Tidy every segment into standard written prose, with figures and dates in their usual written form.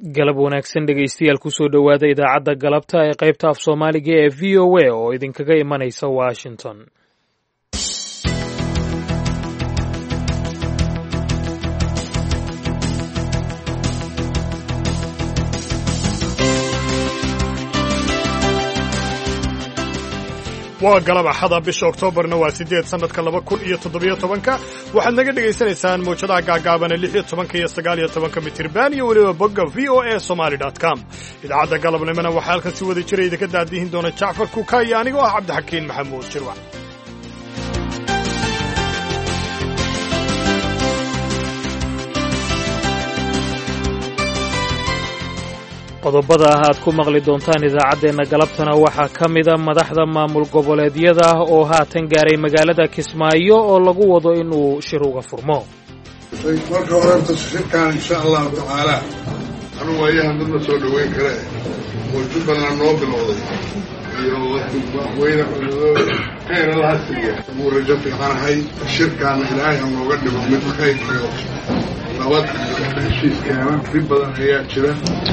galab wanaagsan dhegaystayaal kusoo dhowaada idaacadda galabta ee qaybta af soomaaliga ee v o a oo idinkaga imanaysa washington. waa galab axada bisha oktoobarna waa 8 sanadka 2017 waxaad naga dhegaysanaysaan mawjadaha gaagaaban ee 16 iyo 19 mitirban iyo weliba bogga voasomali.com. idaacadda galabnimana waxaa halkan si wada jira idinka daadihin doona Jacfar Kuka iyo anigoo ah Cabdixakiin Maxamuud Jirwac. qodobada aad ku maqli doontaan idaacaddeenna galabtana waxaa ka mida madaxda maamul goboleedyada oo haatan gaaray magaalada Kismaayo oo lagu wado inuu shir uga furmo. marka horta shirkaan insha Allah taala anu waayaha midna soo dhaweyn kare muddo badan noo bilowday iyo wayna khayr Allah siiya muu rajo fiicanahay shirkaan ilaahay nooga dhigo mid khayr iyo nabad iyo heshiiskeena dib badan ayaa jira.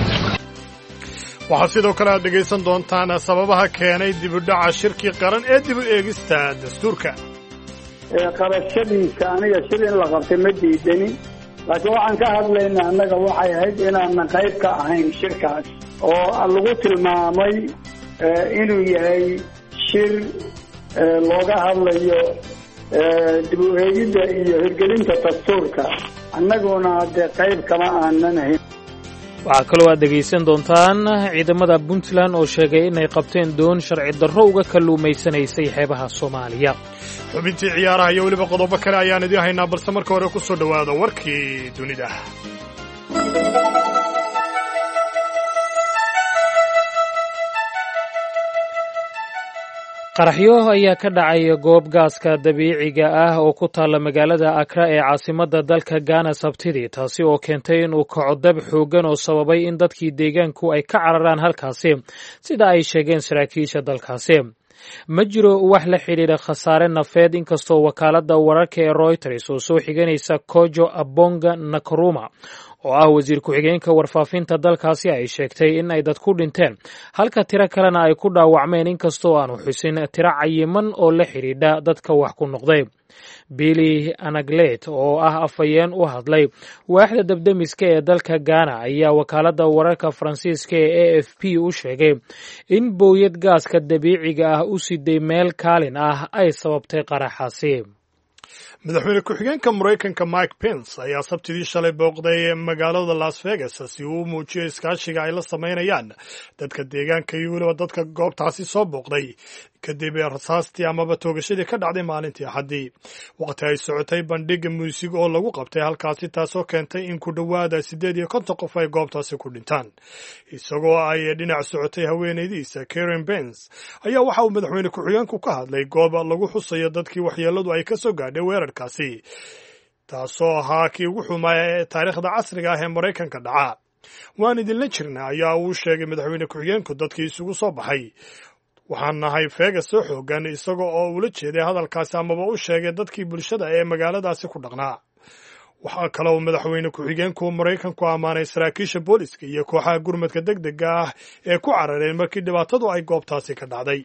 waxaa sidoo kale aad dhegaysan doontaan sababaha keenay dib u dhaca shirkii qaran ee dib u eegista dastuurka. qabashadiisa aniga shir in la qabtay ma diidani, laakiin waxaan ka hadlaynaa annaga waxay ahayd inaanan qayb ka ahayn shirkaas oo lagu tilmaamay inuu yahay shir looga hadlayo dib u eegidda iyo hirgelinta dastuurka, annaguna dee qayb kama aanan ahayn. waxaa kaloo aad dhegaysan doontaan ciidamada Puntland oo sheegay inay qabteen doon sharci darro uga kalluumaysanaysay xeebaha Soomaaliya. xubintii ciyaaraha iyo weliba qodobo kale ayaan idin haynaa, balse marka hore ku soo dhowaada warkii dunida. qaraxyo ayaa ka dhacay goob gaaska dabiiciga ah oo ku taalla magaalada Accra ee caasimadda dalka Ghana Sabtidii, taasi oo keentay inuu kaco dab xooggan oo sababay in dadkii deegaanku ay ka cararaan halkaasi, sida ay sheegeen saraakiisha dalkaasi. ma jiro wax la xidhiidha khasaare nafeed, inkastoo wakaaladda wararka ee Reuters oo soo xiganaysa Kojo Abonga Nkrumah oo ah wasiir ku-xigeenka warfaafinta dalkaasi ay sheegtay in ay dad ku dhinteen halka tiro kalena ay ku dhaawacmeen, inkastoo aanu xusin tiro cayiman oo la xidhiidha dadka wax ku noqday. Billy Anaglet oo ah afhayeen u hadlay waaxda dabdamiska ee dalka Ghana ayaa wakaaladda wararka Faransiiska ee AFP u sheegay in booyad gaaska dabiiciga ah u siday meel kaalin ah ay sababtay qaraxaasi. madaxweyne ku-xigeenka Mareykanka Mike Pence ayaa sabtidii shalay booqday magaalada Las Vegas si uu u muujiyo iskaashiga ay la sameynayaan dadka deegaanka iyo weliba dadka goobtaasi soo booqday kadib rasaastii amaba toogashadii ka dhacday maalintii Axaddii. waqti ay socotay bandhig muusig oo lagu qabtay halkaasi, taasoo keentay in ku dhowaada 58 qof ay goobtaasi ku dhintaan. isagoo ay dhinac socotay haweenaydiisa Karen Pence ayaa waxa uu madaxweyne ku-xigeenku ka hadlay goob lagu xusayo dadkii waxyeeladu ay ka soo gaadhay weerarkaasi, taasoo ahaa kii ugu xumaa ee taariikhda casriga ah ee Mareykanka dhaca. waan idinla jirnaa ayaa uu sheegay madaxweyne ku-xigeenku dadkii isugu soo baxay. waxaan nahay Vegas oo xoogan, isagoo oo ula jeeday hadalkaasi amaba u sheegay dadkii bulshada ee magaaladaasi ku dhaqnaa. waxaa kaloo madaxweyne ku-xigeenku Mareykanku ammaanay saraakiisha booliska iyo kooxaha gurmadka degdega ah ee ku carareen markii dhibaatadu ay goobtaasi ka dhacday.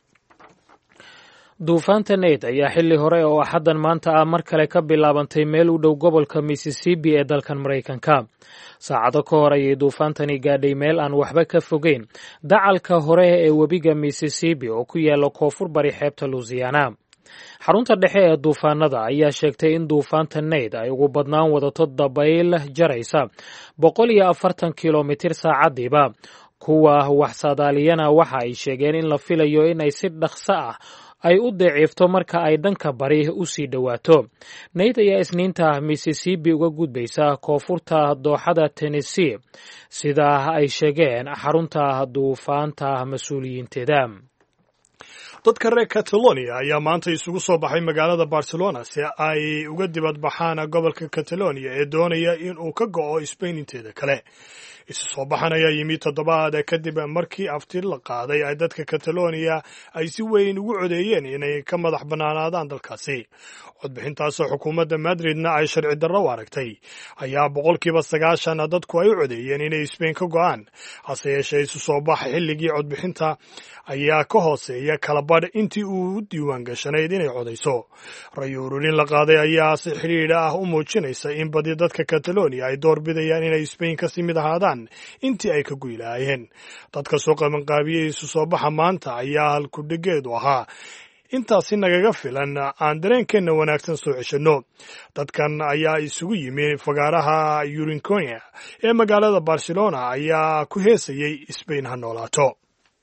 duufaanta Nate ayaa xilli hore oo axaddan maanta ah mar kale ka bilaabantay meel u dhow gobolka Mississippi ee dalkan Mareykanka. saacado ka hor ayay duufaantani gaadhay meel aan waxba ka fogeyn dacalka hore ee webiga Mississippi oo ku yaalla koonfur bari xeebta Louisiana. xarunta dhexe ee duufaanada ayaa sheegtay in duufaanta Nate ay ugu badnaan wadato dabayl jaraysa 140 kilomitir saacadiiba. kuwa wax saadaaliyana waxa ay sheegeen in la filayo in ay si dhaqso ah ay u daciifto marka ay dhanka bari u sii dhowaato. Nate ayaa isniinta Mississippi uga gudbaysa koonfurta dooxada Tennessee, sida ay sheegeen xarunta duufaanta mas-uuliyiinteeda. dadka reer Catalonia ayaa maanta isugu soo baxay magaalada Barcelona si ay uga dibadbaxaan gobolka Catalonia ee doonaya in uu ka go'o Spain inteeda kale. isu soo baxan ayaa yimi toddobaad kadib markii afti la qaaday ay dadka Catalonia ay si weyn ugu codeeyeen inay ka madax bannaanaadaan dalkaasi. codbixintaasoo xukuumadda Madridna ay sharci darro u aragtay ayaa 90% dadku ay u codeeyeen inay Spain ka go'aan. hase yeeshee isu soo bax xilligii codbixinta ayaa ka hooseeya kala badh intii uu u diiwaan gashanayd inay codayso. ray ururin la qaaday ayaa si xiriir ah u muujinaysa in badi dadka Catalonia ay door bidayaan inay Spain ka sii mid ahaadaan intii ay ka guulaayeen. dadka soo qabanqaabiyey isu soo baxa maanta ayaa halkudhigeedu ahaa intaasi nagaga filan aan dareenkeenna wanaagsan soo ceshanno. dadkan ayaa isugu yimi fagaaraha Urinconia ee magaalada Barcelona ayaa ku heesayay Spain ha noolaato.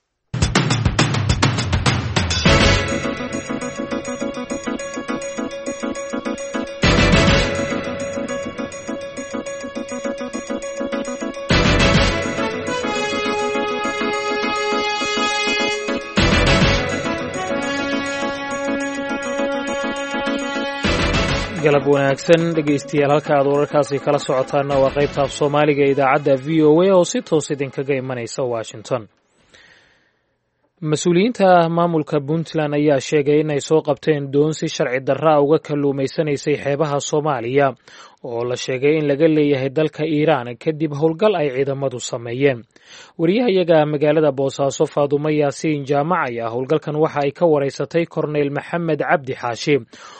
galab wanaagsan dhegaystayaal halka aad wararkaasi kala socotaana waa qaybta af Soomaaliga ee idaacadda VOA oo si toos idinkaga imanaysa Washington. mas-uuliyiinta maamulka Puntland ayaa sheegay inay soo qabteen doon si sharci darra uga kalluumaysanaysay xeebaha Soomaaliya oo la sheegay in laga leeyahay dalka Iiraan kadib howlgal ay ciidamadu sameeyeen. wariyahayaga magaalada Boosaaso Faadumo Yaasiin Jaamac ayaa howlgalkan waxa ay ka wareysatay Korneyl Maxamed Cabdi Xaashi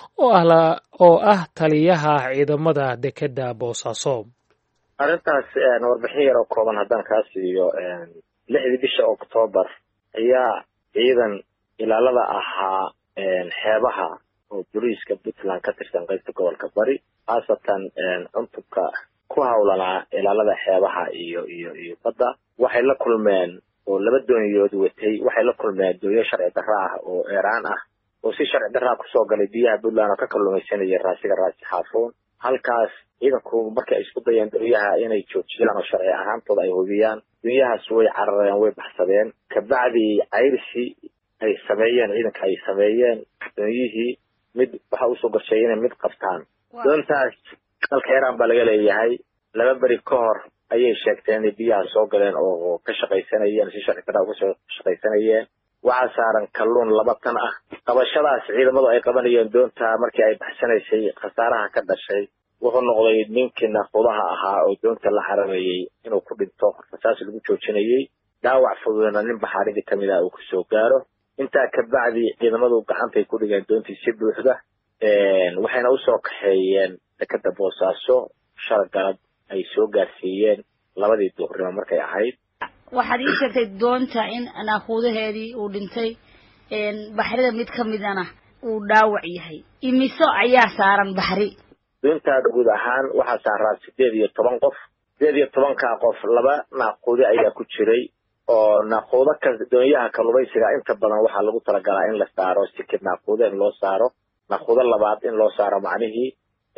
oo ah taliyaha ciidamada dekedda Boosaaso. arrintaas warbixin yar oo kooban haddaan kaa siiyo 6 bisha Oktoobar ayaa ciidan ilaalada ahaa xeebaha oo booliiska Puntland ka tirsan qaybta gobolka Bari khaasatan cuntuka ku hawlanaa ilaalada xeebaha iyo badda waxay la kulmeen oo 2 dooniyood watay waxay la kulmeen dooyo sharci darro ah oo Iiraan ah oo si sharci darro ku soo galay biyaha Puntland oo ka kalluumaysanaya raasiga raasi xaafoon. halkaas ciidanku markay isku dayeen dooyaha inay joojiyaan oo sharci ahaantooda ay hubiyaan dooyahaas way carareen way baxsadeen kabacdi cayrsi ay sameeyeen ciidanka ay sameeyeen dooyihii mid waxa uu soo gashay inay mid qabtaan. doontaas dalka Iiraan baa laga leeyahay 2 bari ka hor ayay sheegteen in biyaha soo galeen oo ka shaqaysanayeen si sharci darro uga soo shaqaysanayeen. waxaa saaran kalluun 2 tan ah. qabashadaas ciidamadu ay qabanayeen doonta markii ay baxsanaysay khasaaraha ka dhashay wuxuu noqday ninkii naqodaha ahaa oo doonta la xarameeyay inuu ku dhinto rasaas lagu joojinayay. dhaawac fududna nin baxaaridii kamid ah uu ku soo gaaro. intaa ka bacdi ciidamadu gacantay ku dhigeen doontii si buuxda waxayna u soo kaxeeyeen dekedda Boosaaso shargalad ay soo gaarsiiyeen 2 duhurnimo markay ahayd. waxaad ii sheegtay doonta in naaquudaheedii uu dhintay baxrida mid ka midana uu dhaawac yahay. imiso ayaa saaran baxri? doonta guud ahaan waxaa saaran 18 qof. 18 qof 2 naaquude ayaa ku jiray oo naaquuda ka doonyaha kalluumaysiga inta badan waxaa lagu talagalaa in la saaro sikid naaquude in loo saaro naaquuda labaad in loo saaro macnihii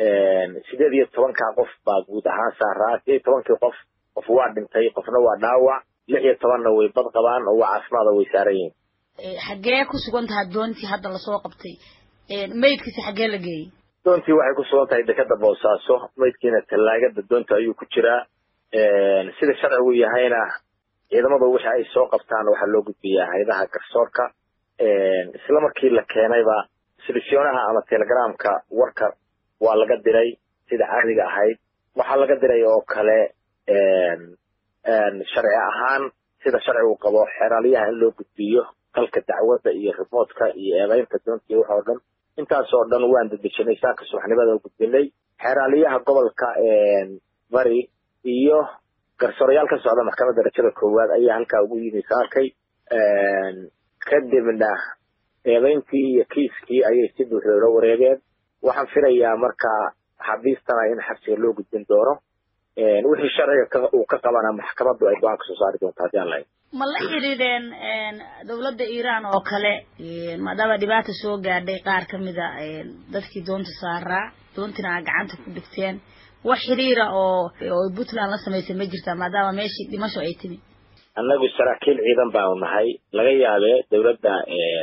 18 qof baa guud ahaan saaraa. 18 qof waa dhintay qofna waa dhaawac 16 way bad qabaan oo caafimaad way saarayeen. xagee ku sugan tahay doontii hadda la soo qabtay meydkiisa xagee la geeyay? doontii waxay ku sugan tahay dekedda Boosaaso meydkiina talaagada doonta ayuu ku jiraa. sida sharcigu yahayna ciidamadu waxa ay soo qabtaan waxa loo gudbiyaa hay'adaha garsoorka. isla markii la keenayba silsiyoonaha ama telegramka warka waa laga diray sida caadiga ahayd. waxa laga diray oo kale sharci ahaan sida sharcigu qabo xeeraliyaha in loo gudbiyo qalka dacwadda iyo remote-ka iyo eedaynta doontii waxa oo dhan intaas oo dhan waan dadejinay saaka subaxnimada u gudbinay xeeraliyaha gobolka Bari iyo garsoorayaal ka socda maxkamadda darajada koowaad ayaa halkaa ugu yimid saakay. kadibna eedayntii iyo kiiskii ayay si buuxda loo wareegeen. waxaan filayaa marka xabiistana in xabsiga loo gudbin doono wixii sharciga uu ka qabana maxkamaddu ay go'aan ka soo saari doonto haddii aan lahayn. ma la xiriireen dawladda Iiraan oo kale maadaama dhibaato soo gaadhay qaar ka mid ah dadkii doonta saaraa doontina gacanta ku dhigteen wax xiriira oo Puntland la sameysay ma jirtaa maadaama meeshii dhimasho ay timi? annagu saraakiil ciidan baan nahay laga yaabee dawladda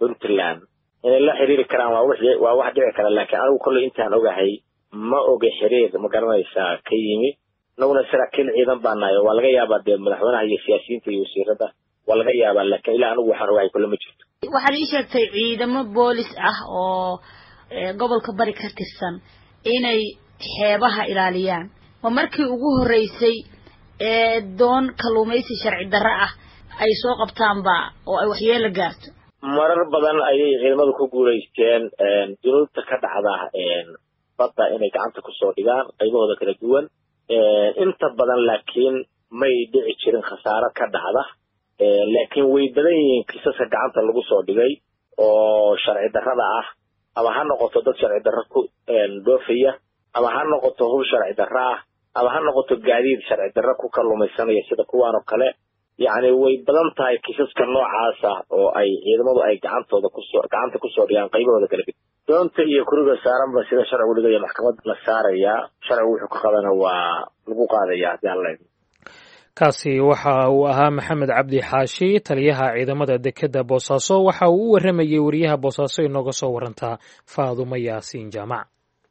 Puntland inay la xiriiri karaan waa wax dhici kara laakiin anigu kulli intaan ogahay ma oga xiriir ma garanaysaa ka yimi naguna saraakiil ciidan baan nahay waa laga yaabaa dee madaxweynaha iyo siyaasiyiinta iyo wasiirada waa laga yaabaa laakiin ilaa anigu waxaan ogahay kulli ma jirto. waxaad ii sheegtay ciidamo boolis ah oo gobolka bari ka tirsan inay xeebaha ilaaliyaan ma markii ugu horeysay doon kalluumaysi sharci darro ah ay soo qabtaanba oo ay waxyeelo gaarto? marar badan ayay ciidamadu ku guuleysteen dunuubta ka dhacda badda inay gacanta kusoo dhigaan qaybahooda kala duwan inta badan laakiin may dhici jirin khasaaro ka dhacda laakiin way badan yihiin kiisaska gacanta lagu soo dhigay oo sharci darrada ah ama ha noqoto dad sharci darro ku dhoofaya ama ha noqoto hub sharci darro ah ama ha noqoto gaadiid sharci darro ku kalluumaysanaya sida kuwaan oo kale yacni way badan tahay kiisaska noocaas ah oo ay ciidamadu ay gacanta kusoo dhigaan qaybahooda kala duwan. doonta iyo kuriga saaranba sida sharcigu dhigaya maxkamadda la saarayaa sharcigu wuxuu ka qabana waa lagu qaadayaa haddii aan leeyahay. kaasi waxa uu ahaa maxamed cabdi xaashi taliyaha ciidamada dekedda boosaaso waxa uu u waramayay wariyaha boosaaso inooga soo warantaa Faadumo Yaasiin Jaamac.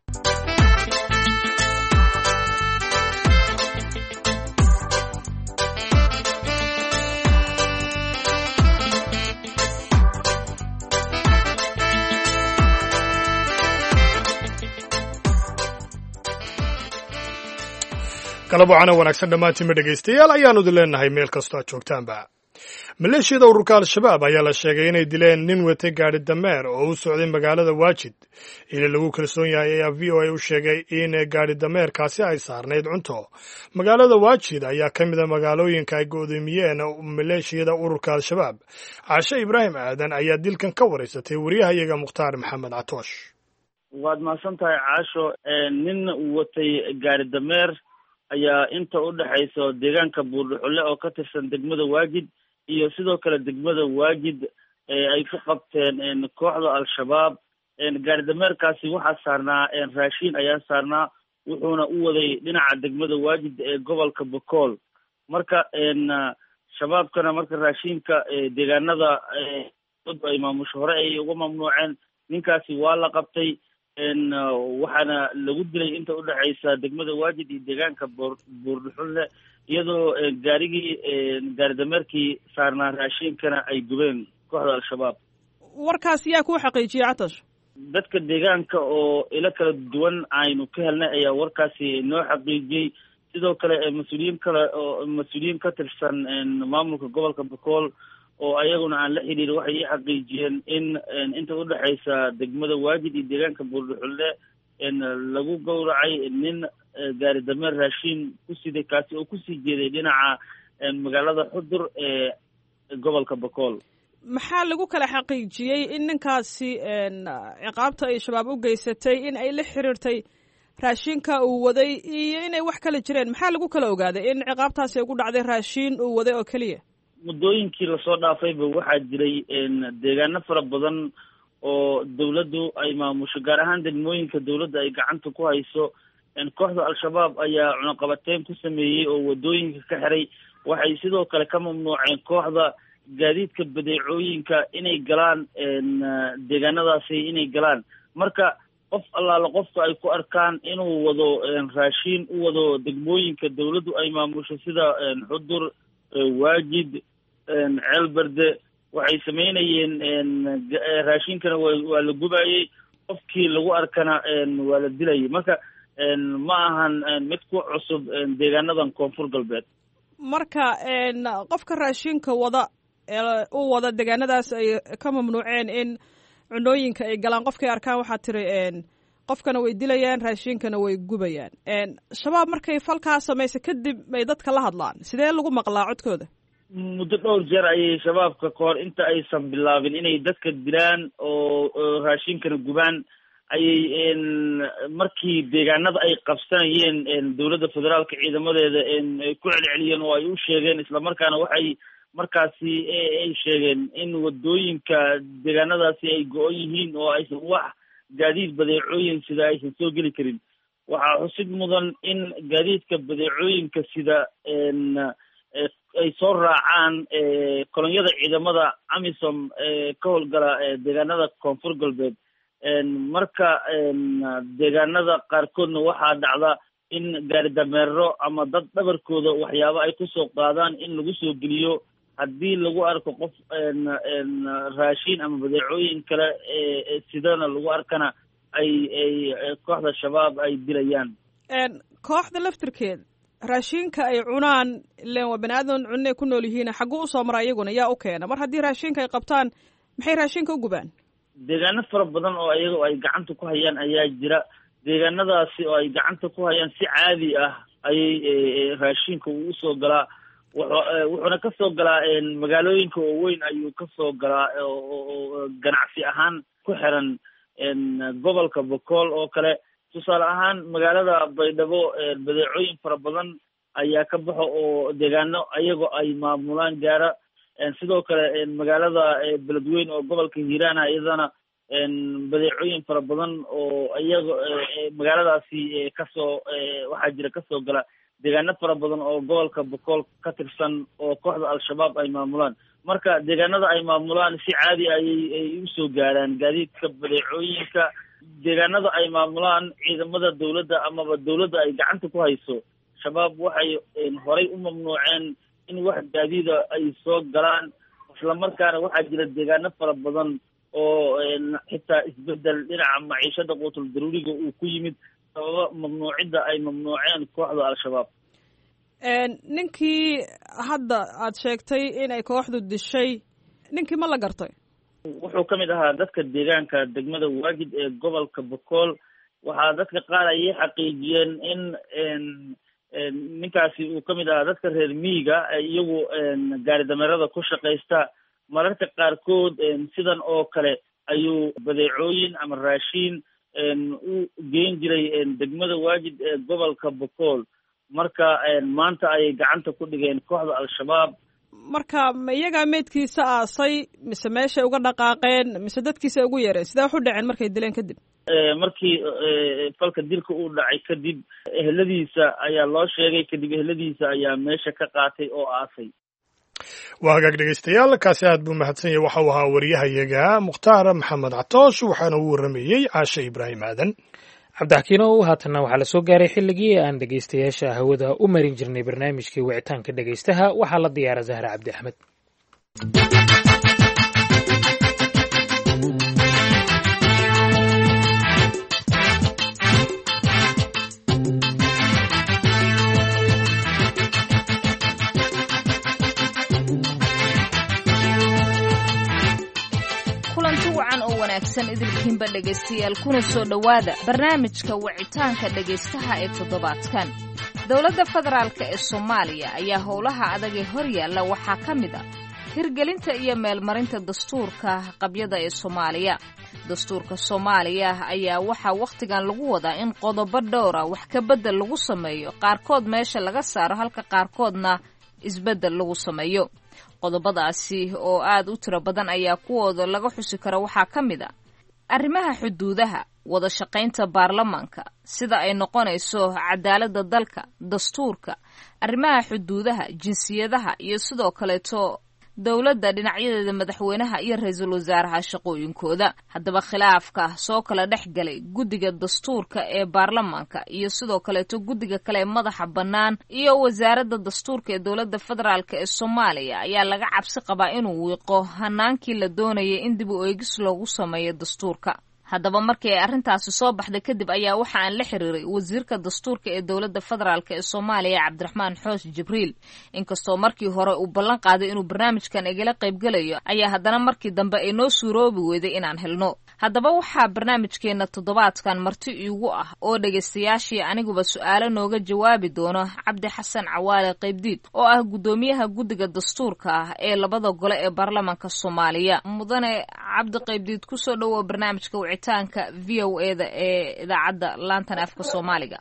galab wacan wanaagsan dhammaantiinba dhegaystayaal ayaanu idin leenahay meel kastoo aad joogtaanba. maleeshiyada ururka al-shabaab ayaa la sheegay inay dileen nin watay gaadhi dameer oo u socday magaalada waajid ili lagu kalsoon yahay ayaa v o a u sheegay in gaadhi dameerkaasi ay saarnayd cunto. magaalada waajid ayaa ka mid a magaalooyinka ay go'doomiyeen maleeshiyada ururka al-shabaab. caashe ibraahim aadan ayaa dilkan ka waraysatay wariyahayaga mukhtaar maxamed catoosh. waad mahadsan tahay caasho. nin watay gaadhi dameer ayaa inta u dhaxayso deegaanka buurdhuxule oo ka tirsan degmada waajid iyo sidoo kale degmada waajid ay ku qabteen kooxda al-shabaab. gaari dameerkaasi waxaa saarnaa raashiin ayaa saarnaa wuxuuna u waday dhinaca degmada waajid ee gobolka bokool. marka shabaabkana marka raashiinka deegaanada ay maamusho hore ay uga mamnuuceen ninkaasi waa la qabtay waxaana lagu dilay inta u dhaxaysa degmada waajid iyo deegaanka buurdhuxulle iyadoo gaari dameerkii saarnaa raashiinkana ay gubeen kooxda al-shabaab. warkaas yaa kuu xaqiijiyey catash? dadka deegaanka oo ilo kala duwan aynu ka helnay ayaa warkaasi noo xaqiijiyey. sidoo kale mas-uuliyiin ka tirsan maamulka gobolka bokool oo ayaguna aan la xidhiir waxay ii xaqiijiyeen in inta u dhaxaysa degmada waajid iyo deegaanka buurdhuxulle lagu gowracay nin gaari dameer raashiin ku siday kaasi oo kusii jeeday dhinaca magaalada xudur ee gobolka bokool. maxaa lagu kala xaqiijiyey in ninkaasi ciqaabta ay shabaab u geysatay in ay la xiriirtay raashinka uu waday iyo inay wax kala jireen? maxaa lagu kala ogaaday in ciqaabtaasi ugu dhacday raashiin uu waday oo keliya? muddooyinkii lasoo dhaafayba waxaa jiray deegaano fara badan oo dawladdu ay maamusho gaar ahaan degmooyinka dawladda ay gacanta ku hayso. kooxda al-shabaab ayaa cunaqabateyn ku sameeyey oo wadooyinka ka xiray. waxay sidoo kale ka mamnuuceen kooxda gaadiidka badeecooyinka inay galaan deegaanadaasi inay galaan. marka qof allaala qofka ay ku arkaan inuu wado raashiin u wado degmooyinka dawladdu ay maamusho sida xudur, waajid, ceelberde, waxay samaynayeen raashinkana waa la gubayey. qofkii lagu arkana waa la dilayay. marka ma ahan mid ku cusub deegaanadan koonfur galbeed. marka qofka raashinka wada u wada deegaanadaas ay ka mamnuuceen in cunooyinka ay galaan qofkay arkaan waxaa tiri qofkana way dilayaan raashinkana way gubayaan. shabaab markay falkaa samaysa kadib may dadka la hadlaan, sidee lagu maqlaa codkooda? muddo dhowr jeer ayay shabaabka kahor inta aysan bilaabin inay dadka dilaan oo raashinkana gubaan ayay markii deegaanada ay qabsanayeen dawladda federaalka ciidamadeeda ay ku celceliyeen oo ay u sheegeen islamarkaana waxay markaasi ay sheegeen in wadooyinka deegaanadaasi ay go-on yihiin oo aysan wax gaadiid badeecooyin sida aysan soo geli karin. waxaa xusid mudan in gaadiidka badeecooyinka sida ay soo raacaan kolonyada ciidamada amisom ka howlgala deegaanada koonfur galbeed. Marka deegaanada qaarkoodna waxaa dhacda in gaari dameero ama dad dhabarkooda waxyaabo ay kusoo qaadaan in lagu soo geliyo. haddii lagu arko qof raashin ama badeecooyin kale sidana lagu arkana ay kooxda shabaab ay dilayaan. kooxda laftirkeed raashinka ay cunaan ileen waa bani aadan cunne ku nool yihiin xagguu usoo mara iyaguna yaa u keena mar haddii raashinka ay qabtaan maxay raashinka u gubaan? deegaano fara badan oo iyaga ay gacanta ku hayaan ayaa jira. deegaanadaasi oo ay gacanta ku hayaan si caadi ah ayay raashinka uu usoo galaa. wuxuuna ka soo galaa magaalooyinka oo weyn ayuu ka soo galaa oo ganacsi ahaan ku xiran gobolka Bokool oo kale. tusaale ahaan magaalada Baydhabo badeecooyin fara badan ayaa ka baxo oo deegaano ayago ay maamulaan gaara. sidoo kale magaalada Beledweyne oo gobolka Hiiraan iyadana badeecooyin fara badan oo iyaga magaaladaasi kasoo waxaa jira kasoo gala deegaano fara badan oo gobolka Bokool ka tirsan oo kooxda al-shabaab ay maamulaan. marka deegaanada ay maamulaan si caadi ayay usoo gaaraan gaadiidka badeecooyinka. deegaanada ay maamulaan ciidamada dawladda amaba dawladda ay gacanta ku hayso shabaab waxay horay u mamnuuceen in wax gaadiida ay soo galaan. isla markaana waxaa jira deegaano fara badan oo xitaa isbedel dhinaca maciishada quutul daruuriga uu ku yimid sababa mamnuucidda ay mamnuuceen kooxda al-shabaab. ninkii hadda aad sheegtay inay kooxdu dishay ninkii ma la gartay? wuxuu ka mid ahaa dadka deegaanka degmada Waajid ee gobolka Bokool. waxaa dadka qaar ay xaqiijiyeen in ninkaasi uu ka mid ahaa dadka reer miyiga iyagu gaari dameerada ku shaqaysta. mararka qaarkood sidan oo kale ayuu badeecooyin ama raashin u geyn jiray degmada Waajid ee gobolka Bokool. marka maanta ayay gacanta ku dhigeen kooxda al-shabaab. marka ma iyagaa meydkiisa aasay mise meeshay uga dhaqaaqeen mise dadkiisa ugu yeereen sidee wax u dhaceen markay dileen kadib? markii falka dilka uu dhacay kadib eheladiisa ayaa loo sheegay. kadib eheladiisa ayaa meesha ka qaatay oo aasay. waa hagaag dhegaystayaal kaasi aad buu mahadsan yahay. waxa uu ahaa wariyahayaga Mukhtaar Maxamed Catoosh waxaana uu waramayey Caashe Ibraahim Aadan. cabdixakiinow haatanna waxaa la soo gaaray xilligii aan dhegaystayaasha hawada u marin jirnay barnaamijkii wicitaanka dhegaystaha. waxaa la diyaara Zahra Cabdi Axmed. idilkiinba dhegaystayaal kuna soo dhowaada barnaamijka wicitaanka dhegaystaha ee toddobaadkan. dowladda federaalk ee Soomaaliya ayaa howlaha adag ee hor yaalla waxaa ka mid ah hirgelinta iyo meelmarinta dastuurka qabyada ee Soomaaliya. dastuurka Soomaaliya ayaa waxaa wakhtigan lagu wadaa in qodobo dhowra wax ka bedel lagu sameeyo, qaarkood meesha laga saaro halka qaarkoodna isbedel lagu sameeyo. qodobadaasi oo aad u tiro badan ayaa kuwooda laga xusi kara waxaa ka mid ah arrimaha xuduudaha, wada shaqaynta baarlamaanka, sida ay noqonayso cadaaladda dalka, dastuurka, arrimaha xuduudaha, jinsiyadaha iyo sidoo kaleeto dowladda dhinacyadeeda madaxweynaha iyo ra-iisul wasaaraha shaqooyinkooda. haddaba khilaafka soo kala dhex galay guddiga dastuurka ee baarlamaanka iyo sidoo kaleeto guddiga kale ee madaxa bannaan iyo wasaaradda dastuurka ee dowladda federaalk ee Soomaaliya ayaa laga cabsi qabaa inuu wiiqo hanaankii la doonayay in dib u eegis loogu sameeyo dastuurka. haddaba markii ay arrintaasi soo baxday kadib ayaa waxa aan la xiriiray wasiirka dastuurka ee dowladda federaalk ee Soomaaliya Cabdiraxmaan Xoosh Jibriil. inkastoo markii hore uu ballan qaaday inuu barnaamijkan igala qaybgalayo ayaa haddana markii dambe ay noo suuroobi weyday inaan helno. haddaba waxaa barnaamijkeena toddobaadkan marti iigu ah oo dhegaystayaashii aniguba su'aalo nooga jawaabi doono Cabdi Xasan Cawaale Qaybdiid oo ah guddoomiyaha guddiga dastuurka ah ee labada gole ee baarlamaanka Soomaaliya. mudane Cabdi Qaybdiid ku soo dhawow barnaamijka wicitaanka VOA-da ee idaacadda laantan afka Soomaaliga.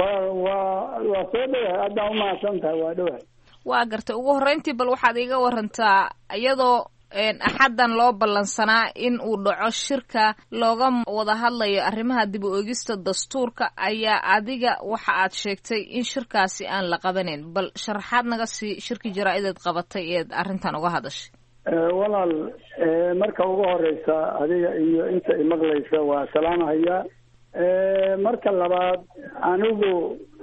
waa soo dhawahay. aadaan u mahadsan tahay. waa dhawahay. waa gartay. ugu horreyntii bal waxaad iiga warantaa iyadoo axaddan loo ballansanaa in uu dhaco shirka looga wada hadlayo arrimaha dib u eegista dastuurka ayaa adiga waxa aad sheegtay in shirkaasi aan la qabanayn. bal sharaxaad naga sii shirkii jaraa-ideed qabatay eed arrintan uga hadashay. walaal marka ugu horeysa adiga iyo inta imaqlaysa waa salaamahaya. marka labaad anigu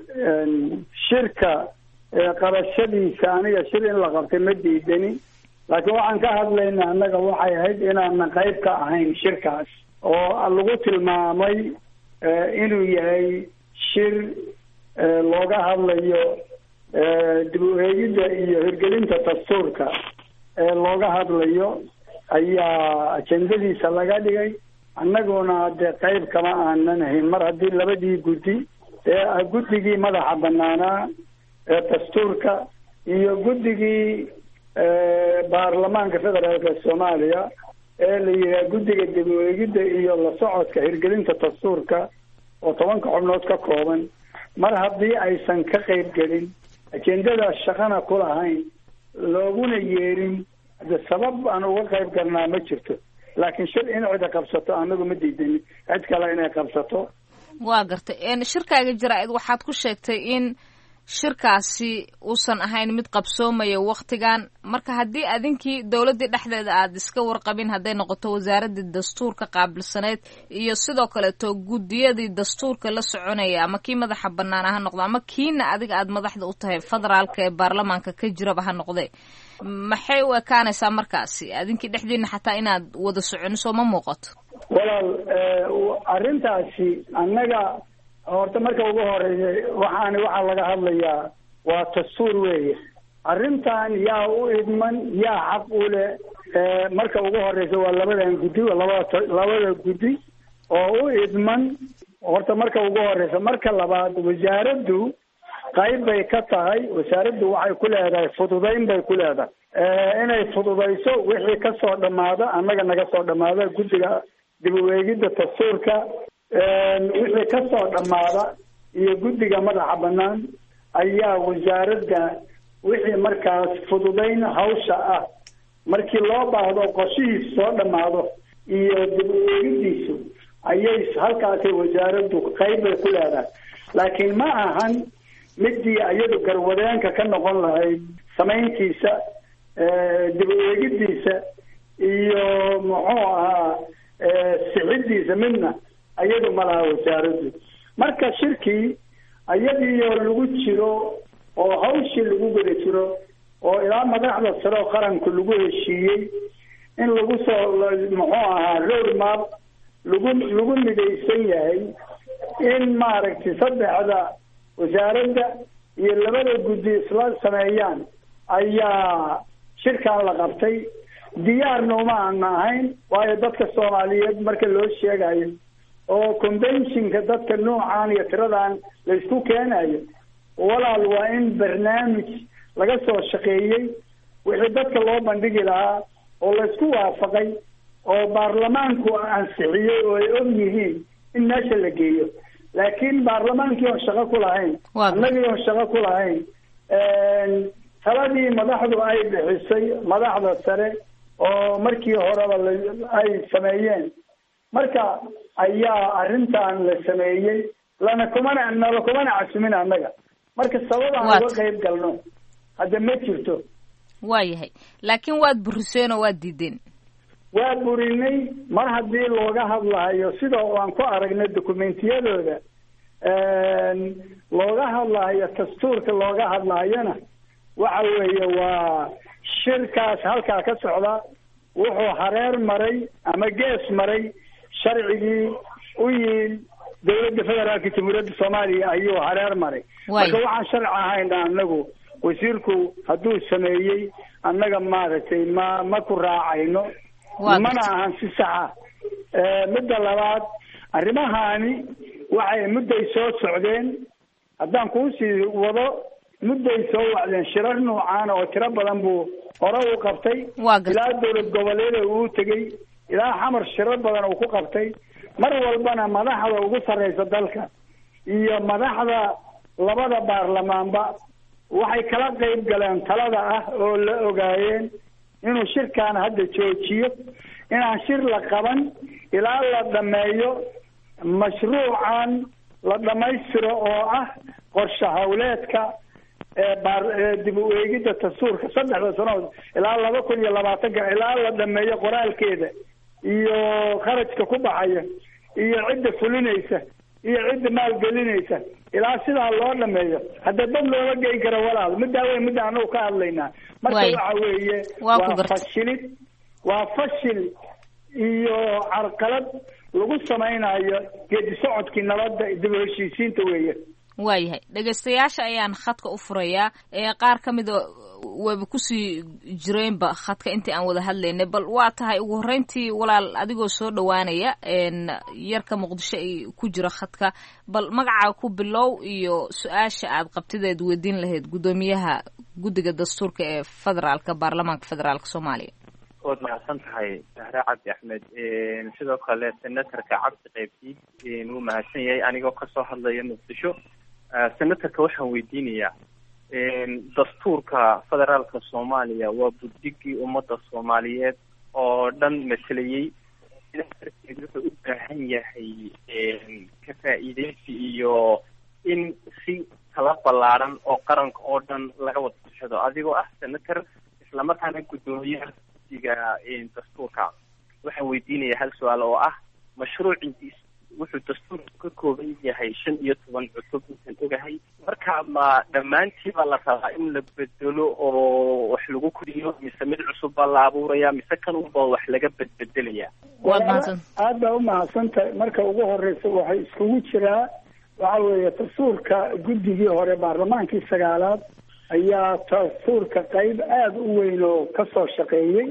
shirka qabashadiisa aniga shir in la qabtay ma diidani, laakiin waxaan ka hadlayna annaga waxay ahayd inaanan qayb ka ahayn shirkaas oo lagu tilmaamay inuu yahay shir looga hadlayo dib u eegidda iyo hirgelinta dastuurka looga hadlayo ayaa ajendadiisa laga dhigay. annaguna dee qayb kama aanan ahayn mar haddii labadii guddi guddigii madaxa banaanaa ee dastuurka iyo guddigii baarlamaanka federaalka soomaaliya ee la yidhaha guddiga dib u eegidda iyo la socodka hirgelinta dastuurka oo 10 xubnood ka kooban, mar haddii aysan ka qayb gelin ajendada shaqana ku lahayn looguna yeerin de sabab aan uga qayb galnaa ma jirto. laakiin shir in cida qabsato anagu ma diidani, cid kale inay qabsato. waa gartay shirkaaga jaraa-id waxaad ku sheegtay in shirkaasi uusan ahayn mid qabsoomaya waktigan, marka haddii adinkii dowladdii dhexdeeda aad iska warqabin hadday noqoto wasaaraddii dastuurka qaabilsaneyd iyo sidoo kaleeto guddiyadii dastuurka la soconaya ama kii madaxa banaana ha noqdo ama kiina adiga aad madaxda u tahay federaalka ee baarlamaanka ka jiraba ha noqdee, maxay u ekaanaysaa markaasi adinkii dhexdiina xataa inaad wada soconiso ma muuqato? walaal arrintaasi annaga horta marka ugu horeeya waxaa laga hadlayaa waa dastuur weeye. arrintan yaa u idman yaa xaq u leh marka ugu horeysa waa labadan guddi, labada guddi oo u idman horta marka ugu horeysa. marka labaad wasaaraddu qayb bay ka tahay, wasaaraddu waxay ku leedahay fududayn bay ku leedahay inay fududayso wixii kasoo dhamaada annaga naga soo dhamaada guddiga dib u eegidda dastuurka wixii kasoo dhamaada iyo guddiga madaxa banaan ayaa wasaaradda wixii markaas fududayn hawsha ah markii loo baahdo qorshihiisa soo dhamaado iyo dib u eegiddiisu ayay halkaasay wasaaraddu qayb bay ku leedahay. laakiin ma ahan midii iyadu garwadeenka ka noqon lahayd samayntiisa dib u eegiddiisa iyo muxuu ahaa sixidiisa midna iyadu ma laha wasaaraddu. marka shirkii iyadiioo lagu jiro oo hawshii lagu guda jiro oo ilaa madaxda sare oo qaranku lagu heshiiyey in lagu soo muxuu ahaa road map lagu midaysan yahay in maaragtay saddexda wasaaradda iyo labada guddi isla sameeyaan ayaa shirkan la qabtay. diyaarna uma aana ahayn, waayo dadka Soomaaliyeed marka loo sheegayo oo conventionka dadka noocaan iyo tiradan la isku keenayo walaal waa in barnaamij laga soo shaqeeyay wixii dadka loo bandhigi lahaa oo la isku waafaqay oo baarlamaanku ansixiyay oo ay og yihiin in meesha la geeyo. laakiin baarlamaankii oo shaqo ku lahayn, annagii oo shaqo ku lahayn, taladii madaxdu ay bixisay madaxda sare oo markii horeba ay sameeyeen, marka ayaa arrintan la sameeyey kumana casumin annaga. marka sabab aan uga qayb galno hadda ma jirto. waayahay, laakiin waad buriseen oo waad diideen. waa burinay mar haddii looga hadlayo sida aan ku aragnay dokumentiyadooda looga hadlayo dastuurka looga hadlayana waxa weeye waa shirkaas halkaa ka socda wuxuu hareer maray ama gees maray sharcigii u yiil dowladda federaalka jamhuuriyadda soomaaliya ayuu hareer maray. marka waxaan sharci ahayn anagu wasiirku hadduu sameeyey annaga maaragtay ma ku raacayno, mana ahan si saxa. midda labaad arrimahani waxay mudday soo socdeen, haddaan kuusii wado mudday soo wacdeen shirar noocaan oo tiro badan buu hore u qabtay ilaa dowlad goboleeda uu tegey ilaa xamar shirar badan uu ku qabtay. mar walbana madaxda ugu sarreysa dalka iyo madaxda labada baarlamaanba waxay kala qayb galeen talada ah oo la ogaayeen inuu shirkan hadda joojiyo, inaan shir la qaban ilaa la dhameeyo mashruucan la dhamaystiro oo ah qorshe hawleedka dib u eegidda dastuurka 3 sanood ilaa 2020 ilaa la dhameeyo qoraalkeeda iyo kharashka ku baxaya iyo cidda fulinaysa iyo cidda maalgelinaysa ilaa sidaa loo dhameeyo hadda dad looga geyn karo walaal midda anagu ka hadlaynaa marka waxa weeye waa fashil iyo carqalad lagu samaynayo geedi socodkii nabadda dib u heshiisiinta weeye. waayahay dhegaystayaasha ayaan khadka u furayaa qaar ka mid wayba kusii jireenba khadka intii aan wada hadlaynay bal waa tahay ugu horreyntii walaal adigoo soo dhowaanaya yarka muqdisho ay ku jira khadka bal magacaa ku bilow iyo su-aasha aad qabtideed weydiin lahayd guddoomiyaha guddiga dastuurka ee federaalka baarlamaanka federaalka soomaaliya. waad mahadsan tahay Zahra Cabdi Axmed. sidoo kale senatarka Cabdi Qaybdiid wuu mahadsan yahay anigoo kasoo hadlaya muqdisho. senatarka waxaan weydiinayaa dastuurka federaalka Soomaaliya waa buddigii ummadda Soomaaliyeed oo dhan metelayay wuxuu u baahan yahay ka faa'iideysi iyo in si kala ballaaran oo qaranka oo dhan laga wada tashado adigoo ah senator isla markaana guddoomiyaha dastuurka waxaan weydiinayaa hal su-aal oo ah mashruuciis wuxuu dastuurku ka kooban yahay 15 cutub intaan ogahay marka ma dhammaantiiba la rabaa in la bedelo oo wax lagu koriyo mise mid cusub baa la abuuraya mise kan unba wax laga bedbedelaya. aad baa u mahadsantahay. marka ugu horeysa waxay iskugu jiraa waxa weeye dastuurka guddigii hore baarlamaankii 9aad ayaa dastuurka qayb aada u weyn oo kasoo shaqeeyey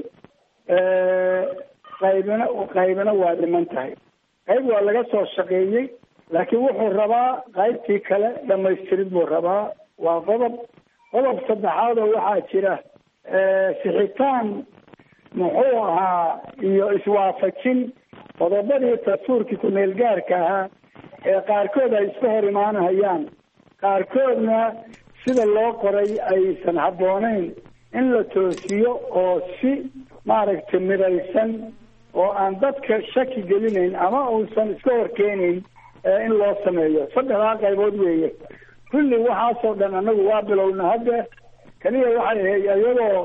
qaybna waa dhiman tahay. qayb waa laga soo shaqeeyey laakiin wuxuu rabaa qaybtii kale dhamaystirid buu rabaa. waa qodob saddexaad oo waxaa jira sixitaan muxuu ahaa iyo iswaafajin qodobadii dastuurkii ku-meel gaarka ahaa ee qaarkood ay iska hor imaanahayaan qaarkoodna sida loo qoray aysan habboonayn in la toosiyo oo si maaragtay midaysan oo aan dadka shaki gelinayn ama uusan iska horkeenayn in loo sameeyo. 3 qaybood weeye. kulli waxaasoo dhan anagu waa bilowna hadda kaliya waxay ahayd iyagoo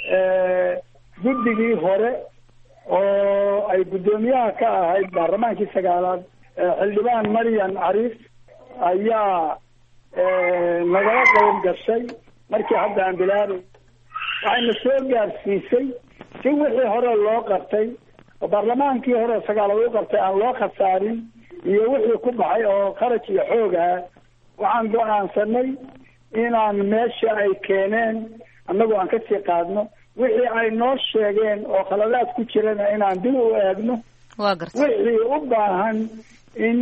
guddigii hore oo ay guddoomiyaha ka ahayd baarlamaankii 9aad xildhibaan Maryan Cariif ayaa nagala qayb gashay markii hadda aan bilaabay waxayna soo gaarsiisay si wixii hore loo qabtay oo baarlamaankii hore 9aad u qabtay aan loo khasaarin iyo wixii ku baxay oo kharash iyo xoog ah waxaan go'aansanay inaan meesha ay keeneen annagoo aan kasii qaadno wixii ay noo sheegeen oo khaladaad ku jirana inaan dib u eegno wixii u baahan in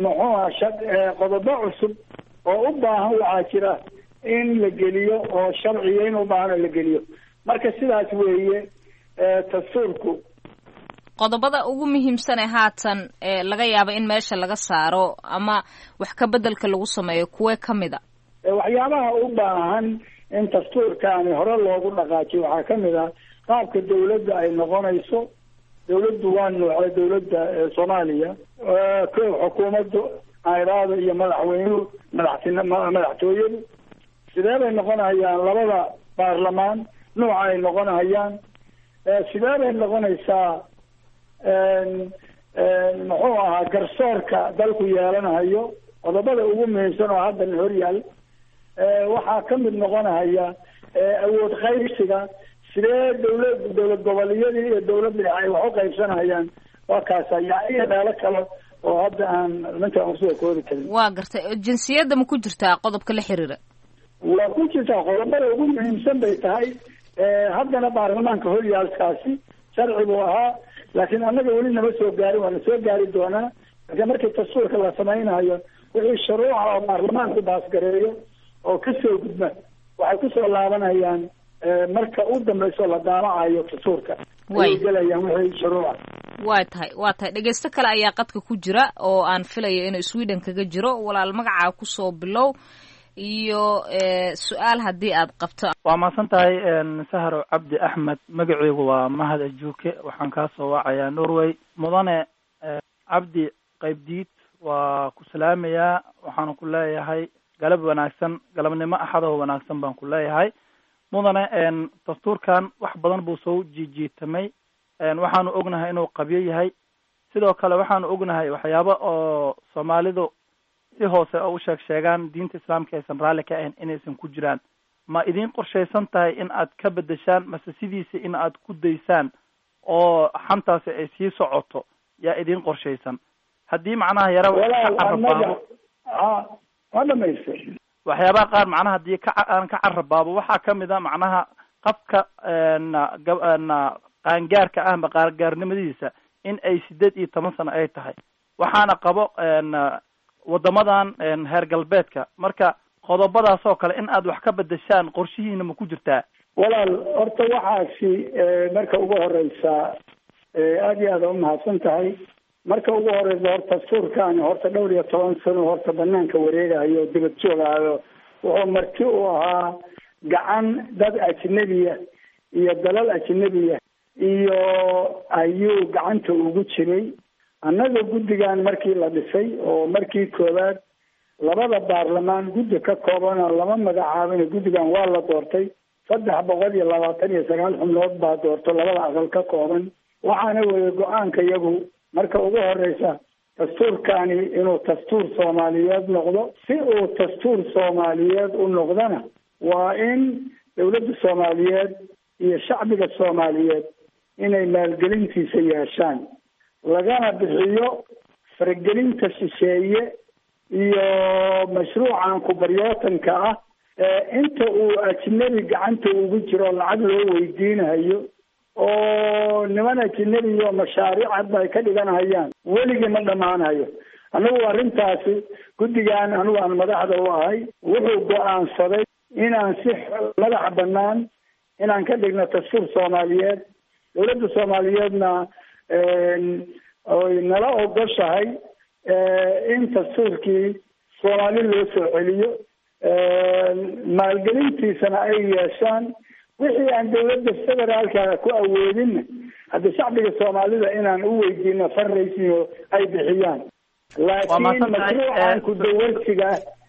qodobo cusub oo u baahan waxaa jira in la geliyo oo sharciya in u baahan oo la geliyo. marka sidaas weeye dastuurku. qodobada ugu muhiimsan ee haatan laga yaabo in meesha laga saaro ama wax ka bedelka lagu sameeyo kuwee ka mid a waxyaabaha u baahan in dastuurkaani hore loogu dhaqaajiyo waxaa ka mid ah qaabka dawladda ay noqonayso. dawladdu waa noocee dawladda Soomaaliya xukuumaddu ayraada iyo madaxweynuhu madaxtooyadu sidee bay noqonayaan labada baarlamaan nooca ay noqonayaan sidee bay noqonaysaa muxuu ahaa garsoorka dalku yeelanayo qodobada ugu muhiimsan oo hadda hor yaal waxaa ka mid noqonaya awood qaybsiga sidee dawlad goboleedyadii iyo dawladda ay wax u qaybsanayaan waa kaas iyo meelo kale oo hadda aan ninkaan usoo koodi karin. waa gartay jinsiyadda ma ku jirtaa qodobka la xiriira? waa ku jirtaa qodobada ugu muhiimsan bay tahay haddana baarlamaanka horyaalkaasi sharci buu ahaa laakiin annaga weli nama soo gaarin waana soo gaari doonaa. laakiin markii dastuurka la samaynayo wixii shuruuca oo baarlamaanku baasgareeyo oo kasoo gudba waxay kusoo laabanayaan marka u dambayso la daamacayo dastuurka ay galayaan wixii shuruuca. waa tahay dhegeysto kale ayaa qadka ku jira oo aan filayo inuu Sweden kaga jiro. walaal magacaa kusoo bilow iyo su-aal haddii aad qabto. waa mahadsan tahay sahro cabdi axmed, magaceygu waa mahad ajuuke, waxaan kaa soo wacayaa norway. mudane cabdi qaybdiid waa ku salaamayaa, waxaana ku leeyahay galab wanaagsan, galabnimo axadoo wanaagsan baan ku leeyahay. mudane dastuurkan wax badan buu soo jiijiitamay, waxaanu ognahay inuu qabyo yahay. sidoo kale waxaanu ognahay waxyaabo oo soomaalidu si hoose oo u sheegaan diinta islaamka aysan raalli ka ahayn inaysan ku jiraan. ma idin qorshaysan tahay in aad ka bedeshaan, mase sidiisa in aad ku daysaan oo xantaasi ay sii socoto yaa idin qorshaysan? haddii macnaha waxyaabaha qaar macnaha hadii aan ka carabaabo waxaa kamid a macnaha qafka qaangaarka ah ama qaangaarnimadiisa in ay 18 sano ay tahay, waxaana qabo wadamadan heer galbeedka. marka qodobadaas oo kale in aad wax ka bedeshaan qorshihiina ma ku jirtaa? walaal horta waxaasi marka ugu horeysa aad iyo aad u mahadsan tahay. marka ugu horeysa horta dastuurkan horta 12 sano horta banaanka wareegayo dibad joogaayo, wuxuu marti u ahaa gacan dad ajnabiya iyo dalal ajnabiya iyo ayuu gacanta ugu jiray. annaga guddigan markii la dhisay oo markii koowaad labada baarlamaan guddi ka kooban oo lama magacaabin, guddigan waa la doortay 329 xubnood baa doorto labada aqal ka kooban. waxaana weeye go-aanka iyagu marka ugu horeysa dastuurkani inuu dastuur Soomaaliyeed noqdo. si uu dastuur Soomaaliyeed u noqdana waa in dawladda Soomaaliyeed iyo shacbiga Soomaaliyeed inay maalgelintiisa yeeshaan, lagana bixiyo faragelinta shisheeye iyo mashruucan kubaryootanka ah inta uu ajnabi gacanta ugu jiro lacag loo weydiinayo oo niman ajnabi iyo mashaariic hadda ay ka dhiganayaan weligii ma dhammaanayo. anagu arrintaasi guddigan anigu aan madaxda u ahay wuxuu go-aansaday inaan si madax banaan inaan ka dhigno dastuur Soomaaliyeed. dawladda Soomaaliyeedna oy nala ogoshahay in dastuurkii Soomaali loo soo celiyo, maalgelintiisana ay yeeshaan. wixii aan dawladda federaalka ku awoodin hadda shacbiga Soomaalida inaan u weydiino faraysiyo ay bixiyaan. laakiin mashruucan ku dawarsiga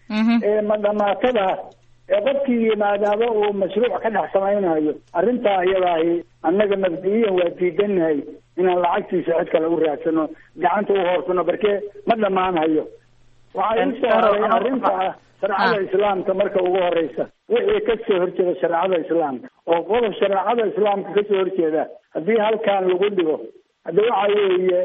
ma dhamaatada qofkii yimaadaaba uu mashruuc ka dhex samaynayo, arrintaa iyadaahi annaga mabdi'iyan waa diidanahay inaan lacagtiisa cid kale u raadsano, gacanta u hoorsano, barkee ma dhammaanayo. waxaa ii soo haray arrinta shareecada islaamka marka ugu horeysa wixii kasoo horjeeda shareecada islaamka oo qodob shareecada islaamka kasoo horjeeda haddii halkaan lagu dhigo hadda waxa weeye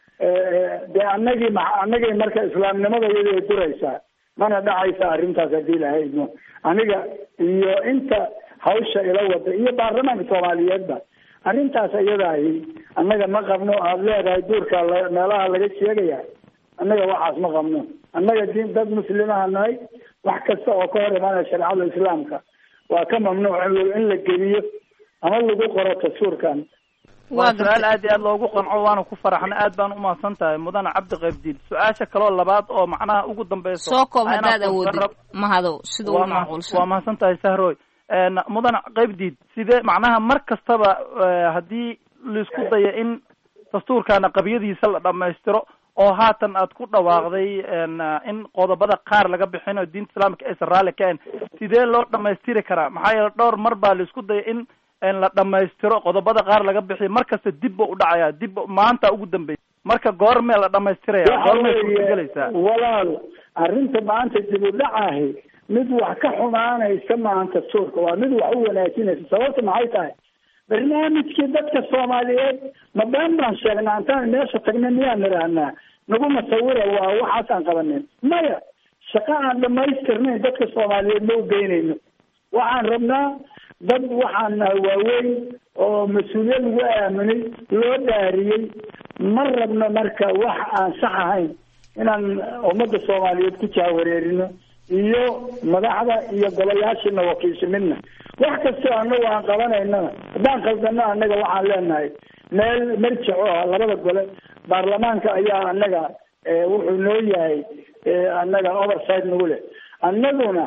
dee annagii marka islaamnimada iyadoo duraysaa mana dhacaysa arrintaas haddii la haydno. aniga iyo inta hawsha ila wada iyo baarlamaanka Soomaaliyeedba arrintaas iyadaahi annaga ma qabno. aad leedahay duurka meelaha laga sheegaya, annaga waxaas ma qabno. annaga dad muslimaha nahay, wax kasta oo ka hor imaanaya shareecada islaamka waa ka mamnuuc in la geliyo ama lagu qoro dastuurkan. waa su-aal aad iyo aad loogu qanco, waana ku faraxnay. aad baan umahadsan tahay mudane cabdi qaybdiid. su-aasha kaloo labaad oo macnaha ugu dambeyso soo koob haddaad awoodid mahadow sida ugu macquulsan. waa mahadsan tahay sahroy. mudane qaybdiid, sidee macnaha mar kastaba haddii laisku dayo in dastuurkana qabyadiisa la dhamaystiro oo haatan aad ku dhawaaqday in qodobada qaar laga bixinayo diinta islaamka aysan raalli ka ahayn, sidee loo dhamaystiri karaa? maxaa yeele dhowr mar baa laisku daya in la dhamaystiro qodobada qaar laga bixiyo, markasta dib ba u dhacaya, dib maanta ugu dambeysay. marka goormee la dhamaystiraya? goormee suurtagelaysaa? walaal arrinta maanta dib u dhacahi mid wax ka xumaanaysa maanta dastuurka, waa mid wax u wanaajinaysa. sababta maxay tahay? barnaamijkii dadka Soomaaliyeed ma baan sheegnaa intaan meesha tagnay miyaan nirahnaa nagu masawira waa waxaasaan qabanin? maya, shaqo aan dhamaystirnayn dadka Soomaaliyeed ma u geynayno. waxaan rabnaa dad waxaan waaweyn oo mas-uuliyad lagu aaminay loo dhaariyey. ma rabno marka wax aan sax ahayn inaan ummadda Soomaaliyeed ku jaawareerino iyo madaxda iyo golayaashina wakiisha midna. wax kastoo annagu aan qabanaynana haddaan khaldano annaga waxaan leenahay meel marjic oo ah labada gole. baarlamaanka ayaa annaga wuxuu noo yahay annaga oversight nagu leh. annaguna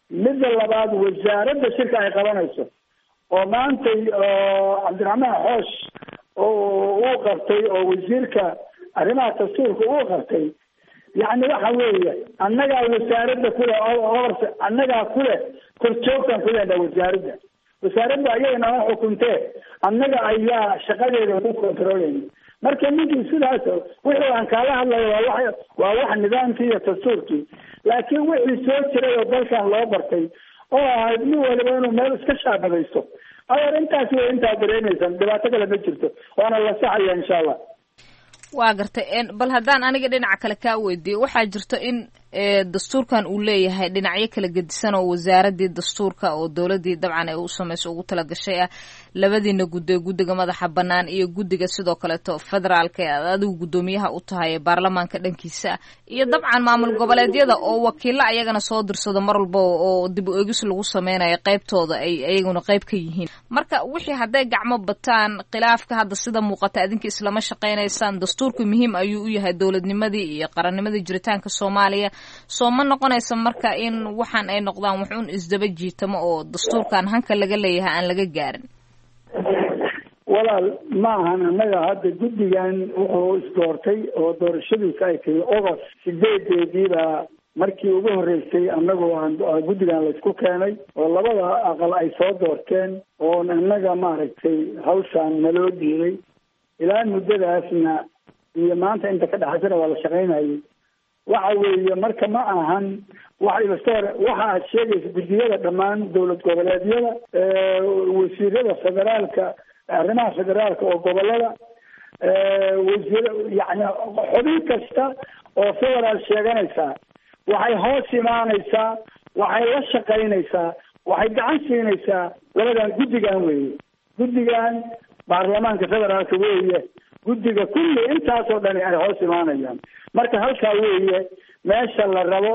midda labaad wasaaradda shirka ay qabanayso oo maantay cabdiraxmaan xoosh uu qabtay oo wasiirka arrimaha dastuurka uu qabtay yacni waxa weeye annagaa wasaaradda kule annagaa kule korjoogtan kulena wasaaradda ayaga nama xukuntee annaga ayaa shaqadeeda ku controleyna marka ninkii sidaas wixii aan kaala hadlayo waa wax nidaamkii iyo dastuurkii laakiin wixii soo jiray oo dalkan loo bartay oo ahayd nin waliba inuu meel iska shaabadaysto adeer intaas way intaa dareemaysan dhibaato kale ma jirto waana la saxaya insha allah. waa gartay bal haddaan aniga dhinaca kale kaa weydiiyo waxaa jirto in dastuurkan uu leeyahay dhinacyo kala gedisan oo wasaaradii dastuurka oo dowladii dabcan ay u samayso ugu talagashay ah labadiina guddiga madaxa bannaan iyo guddiga sidoo kaleeto federaalka ee adigu guddoomiyaha u tahay baarlamaanka dhankiisa iyo dabcan maamul goboleedyada oo wakiilo ayagana soo dirsado mar walba oo dib u eegis lagu sameynayo qaybtooda ay ayaguna qayb ka yihiin marka wixii hadday gacmo bataan khilaafka hadda sida muuqata adinka islama shaqaynaysaan dastuurku muhiim ayuu u yahay dowladnimadii iyo qarannimadii jiritaanka Soomaaliya soo ma noqonaysa marka in waxaan ay noqdaan wax un isdaba jiitamo oo dastuurkan hanka laga leeyahay aan laga gaarin. walaal ma ahan annaga hadda guddigan wuxuu isdoortay oo doorashadiisa ay tahay August 8 markii ugu horeysay annagoo guddigan la isku keenay oo labada aqal ay soo doorteen oo annaga maaragtay hawshan naloo dhiibay ilaa muddadaasna iyo maanta inta ka dhaxaysa waa la shaqaynayay waxa weeye marka ma ahan waxa sheegaysa guddiyada dhammaan dowlad goboleedyada wasiirada federaalka arrimaha federaalka oo gobolada wasiir yani xubin kasta oo federaal sheeganaysa waxay hoos imaanaysaa waxay la shaqaynaysaa waxay gacan siinaysaa labadan guddigan weeye guddigan baarlamaanka federaalka weeye guddiga kulli intaasoo dhani ay hoos imaanayaan marka halkaa weeye meesha la rabo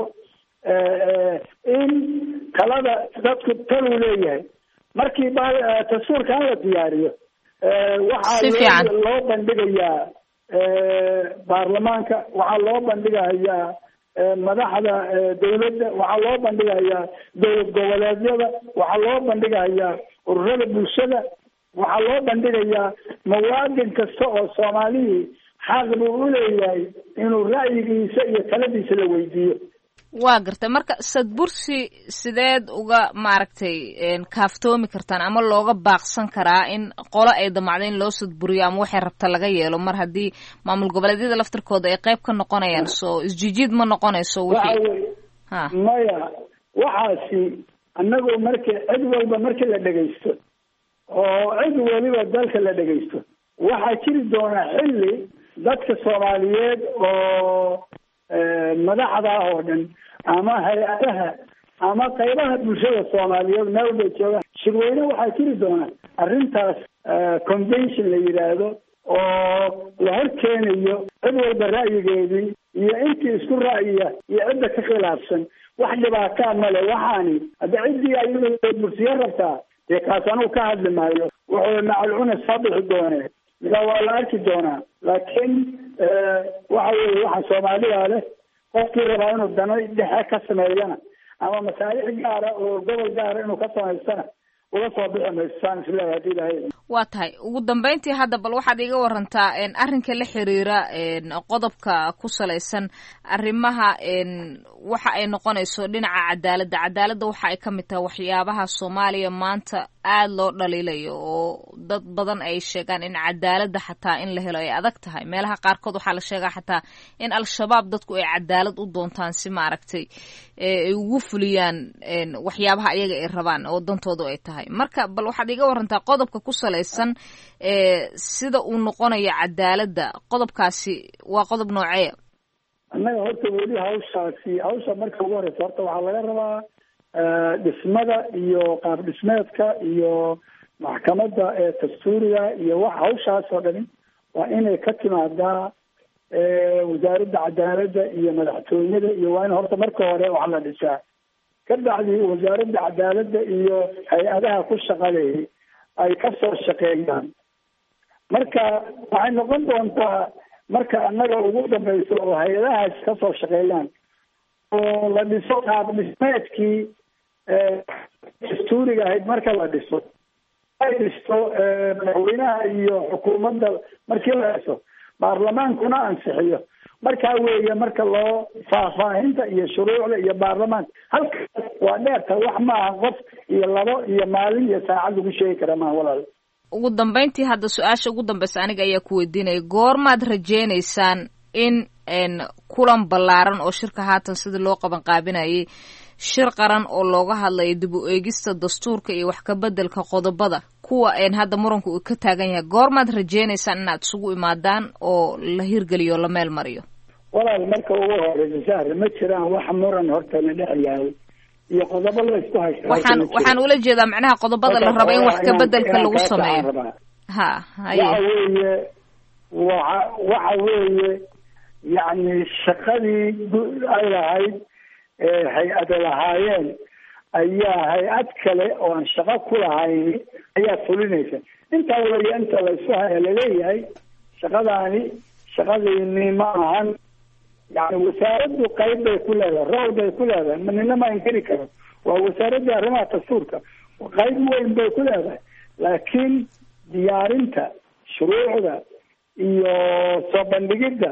in talada dadku taluu leeyahay markii dastuurkan la diyaariyo waxaa loo bandhigayaa baarlamaanka waxaa loo bandhigayaa madaxda dawladda waxaa loo bandhigayaa dowlad goboleedyada waxaa loo bandhigayaa ururada bulshada waxaa loo bandhigayaa muwaadin kasta oo Soomaaliya xaq buu u leeyahay inuu ra'yigiisa iyo taladiisa la weydiiyo. waa gartay marka sadbursi sideed uga maaragtay kaaftoomi kartaan ama looga baaqsan karaa in qolo ay damacdo in loo sadburiyo ama waxay rabta laga yeelo mar haddii maamul goboleedyada laftirkooda ay qayb ka noqonayaan soo isjijiid ma noqonayso wixii maya waxaasi annagu markii cid walba markii la dhegaysto oo cid waliba dalka la dhegaysto waxaa jiri doona xilli dadka Soomaaliyeed oo madaxda oo dhan ama hay-adaha ama qaybaha bulshada Soomaaliyeed meel bay joogaan shirweyne waxaa jiri doona arrintaas convention la yiraahdo oo la horkeenayo cid walba ra'yigeedii iyo intii isku ra'yiya iyo cidda ka khilaafsan wax dhibaato male waxaani hadda ciddii ayuu bursiyo rabtaa dee kaas anuu ka hadli maayo wuxuu macluuna sabixi doonee midaa waa la arki doonaa laakiin waxa weeye waxa Soomaaliya leh qofkii rabaa inuu dano dhexe ka sameeyana ama masaalix gaara oo gobol gaara inuu ka samaystana uga soo bixi maysaan isla hadii ilaahay. waa tahay ugu dambeyntii hadda bal waxaad iga warantaa arrinka la xiriira qodobka ku salaysan arrimaha waxa ay noqonayso dhinaca cadaaladda waxa ay ka mid tahay waxyaabaha Soomaaliya maanta aad loo dhaliilayo oo dad badan ay sheegaan in cadaaladda xataa in la helo ay adag tahay meelaha qaarkood waxaa la sheegaa xataa in al-shabaab dadku ay cadaalad u doontaan si maaragtay ay ugu fuliyaan waxyaabaha ayaga ay rabaan oo dantoodu ay tahay marka bal waxaad iga warantaa qodobka ku salaysan sida uu noqonayo cadaaladda qodobkaasi waa qodob noocee annaga horta weli hawsha marka ugu horeysa horta waxaa laga rabaa dhismada iyo qaab dhismeedka iyo maxkamadda dastuuriga iyo wax hawshaas oo dhani waa inay ka timaadaa wasaaradda cadaaladda iyo madaxtooyada iyo waa in horta marka hore wax la dhisaa ka bacdi wasaaradda cadaaladda iyo hay-adaha ku shaqaleeyay ay ka soo shaqeeyaan marka waxay noqon doontaa marka annaga ugu dambayso oo hay-adahaas ka soo shaqeeyaan oo la dhiso qaab dhismeedkii dastuuriga ahayd marka la dhiso ay dhisto madaxweynaha iyo xukuumadda markii la dhiso baarlamaankuna ansixiyo markaa weeye marka loo faahfaahinta iyo shuruucda iyo baarlamaanka halkaas waa dheerta wax maaha qof iyo labo iyo maalin iyo saacad lagu sheegi kara maaha walaal. ugu dambeyntii hadda su-aasha ugu dambeysa aniga ayaa ku weydiinaya goormaad rajeynaysaan in kulan ballaaran oo shirka haatan sidii loo qaban qaabinayay shir qaran oo looga hadlayo dib u eegista dastuurka iyo wax ka bedelka qodobada kuwa hadda muranku uu ka taagan yahay goormaad rajeynaysaan inaad isugu imaadaan oo la hirgeliyo la meel mariyo? walaal marka ugu horeysa sahre ma jiraan wax muran horta la dhex yahay iyo qodobo la isku haysto. waxaan ula jeedaa macnaha qodobada la rabo in wax ka bedelka lagu sameeyo. waxa weeye yani shaqadii ay lahayd hay-ada lahaayeen ayaa hay-ad kale oo aan shaqo ku lahayn ayaa fulinaysa. intaa waliya inta laisku haya laleeyahay shaqadiini ma ahan. yani wasaaraddu qayb bay ku leedahay, rool bay ku leedahay, nina ma inkiri karo. waa wasaaradda arrimaha dastuurka qayb weyn bay ku leedahay, laakiin diyaarinta shuruucda iyo soo bandhigidda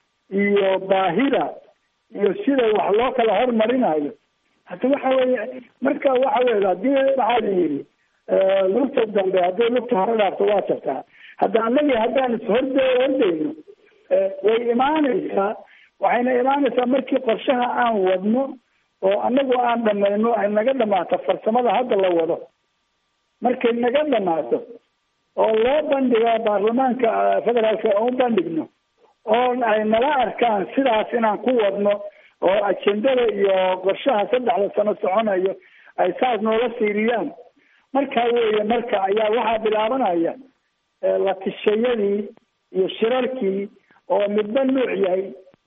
iyo baahida iyo sida wax loo kala hormarinayo hata waxa weeye marka waxa weeye hadii waxaa la yidhi lugta dambe haddii lugta hore dhaafto waa jabtaa. hadda anagi haddaan ishordayno way imaanaysaa. waxayna imaanaysaa markii qorshaha aan wadno oo anagu aan dhamayno ay naga dhamaato farsamada hadda la wado. markay naga dhamaato oo loo bandhiga baarlamaanka federaalka oo u bandhigno oo ay nala arkaan sidaas inaan ku wadno oo ajendada iyo qorshaha 3 sano soconayo ay saas noola fiiriyaan markaa weeye marka ayaa waxaa bilaabanaya la tishayadii iyo shirarkii oo midba nuuc yahay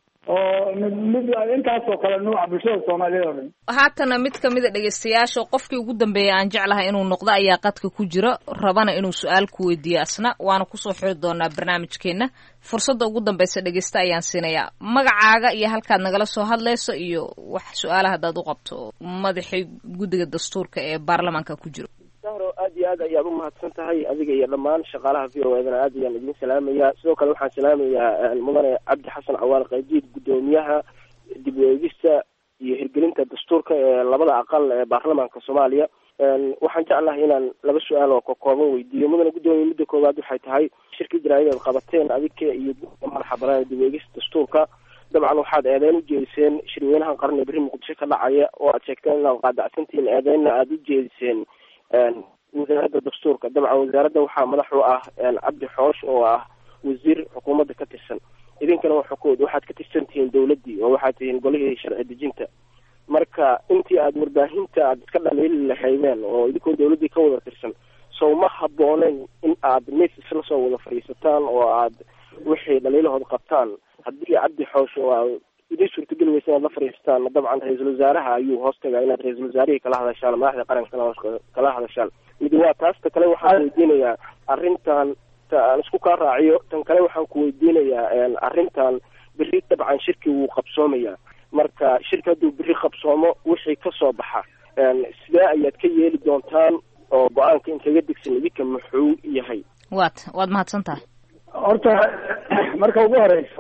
oo mid intaasoo kale nuuca bulshada Soomaaliyeed oo dhan. haatana mid kamid a dhegeystayaasha qofkii ugu dambeeyay aan jeclahay inuu noqdo ayaa qadka ku jira rabana inuu su'aal ku weydiiyo asna waana kusoo xiri doonaa barnaamijkeena. fursadda ugu dambeysa dhegeysta ayaan siinayaa magacaaga iyo halkaad nagala soo hadlayso iyo wax su'aalaha hadaad u qabto madaxii guddiga dastuurka ee baarlamaanka ku jiro. sahro aad iyo aad ayaad u mahadsan tahay adiga iyo dhammaan shaqaalaha VOA-dana aad ayaan idin salaamayaa. sidoo kale waxaan salaamayaa mudane cabdi xasan cawaal qaydiid guddoomiyaha dib u eegista iyo hirgelinta dastuurka ee labada aqal ee baarlamaanka Soomaaliya. waxaan jeclahay inaan laba su-aal oo ka kooban weydiiyo. mudane guddoomiye midda koowaad waxay tahay shirkii jaraa'id qabateen adiga iyo guddiga madaxa bannaan ee dib u eegista dastuurka dabcan waxaad eedeyn u jeediseen shirweynahan qaran ee berri muqdisho ka dhacaya oo aad sheegteen inaad qaadacsantihiin eedeynna aad u jeediseen wasaaradda dastuurka. dabcan wasaaradda waxaa madax u ah cabdi xoosh oo ah wasiir xukuumadda ka tirsan. idinkana waxaad ka tirsan tihiin dawladdii oo waxaad tihiin golihii sharci dejinta. marka intii aad warbaahinta aad iska dhaliili lahaydeen oo idinkoo dawladdii ka wada tirsan sow ma habbooneyn in aad mis isla soo wada fadhiisataan oo aad wixii dhaliilahooda qabtaan. haddii cabdi xoosh oo idin suurtageli weysa inaad la fadhiisataan dabcan ra-iisul wasaaraha ayuu hoos tagaa inaad ra-iisul wasaarihii kala hadashaan madaxda qaranka kala hadashaan. mid waa taasta kale waxaan weydiinayaa arrintan aan isku kaa raaciyo tan kale waxaan ku weydiinayaa arrintan berri dabcan shirki wuu qabsoomayaa. marka shirka hadduu berri qabsoomo wixii ka soo baxa sidee ayaad ka yeeli doontaan oo go-aanka inkaga degsan idinka muxuu yahay? waad mahadsan tahay. horta marka ugu horeysa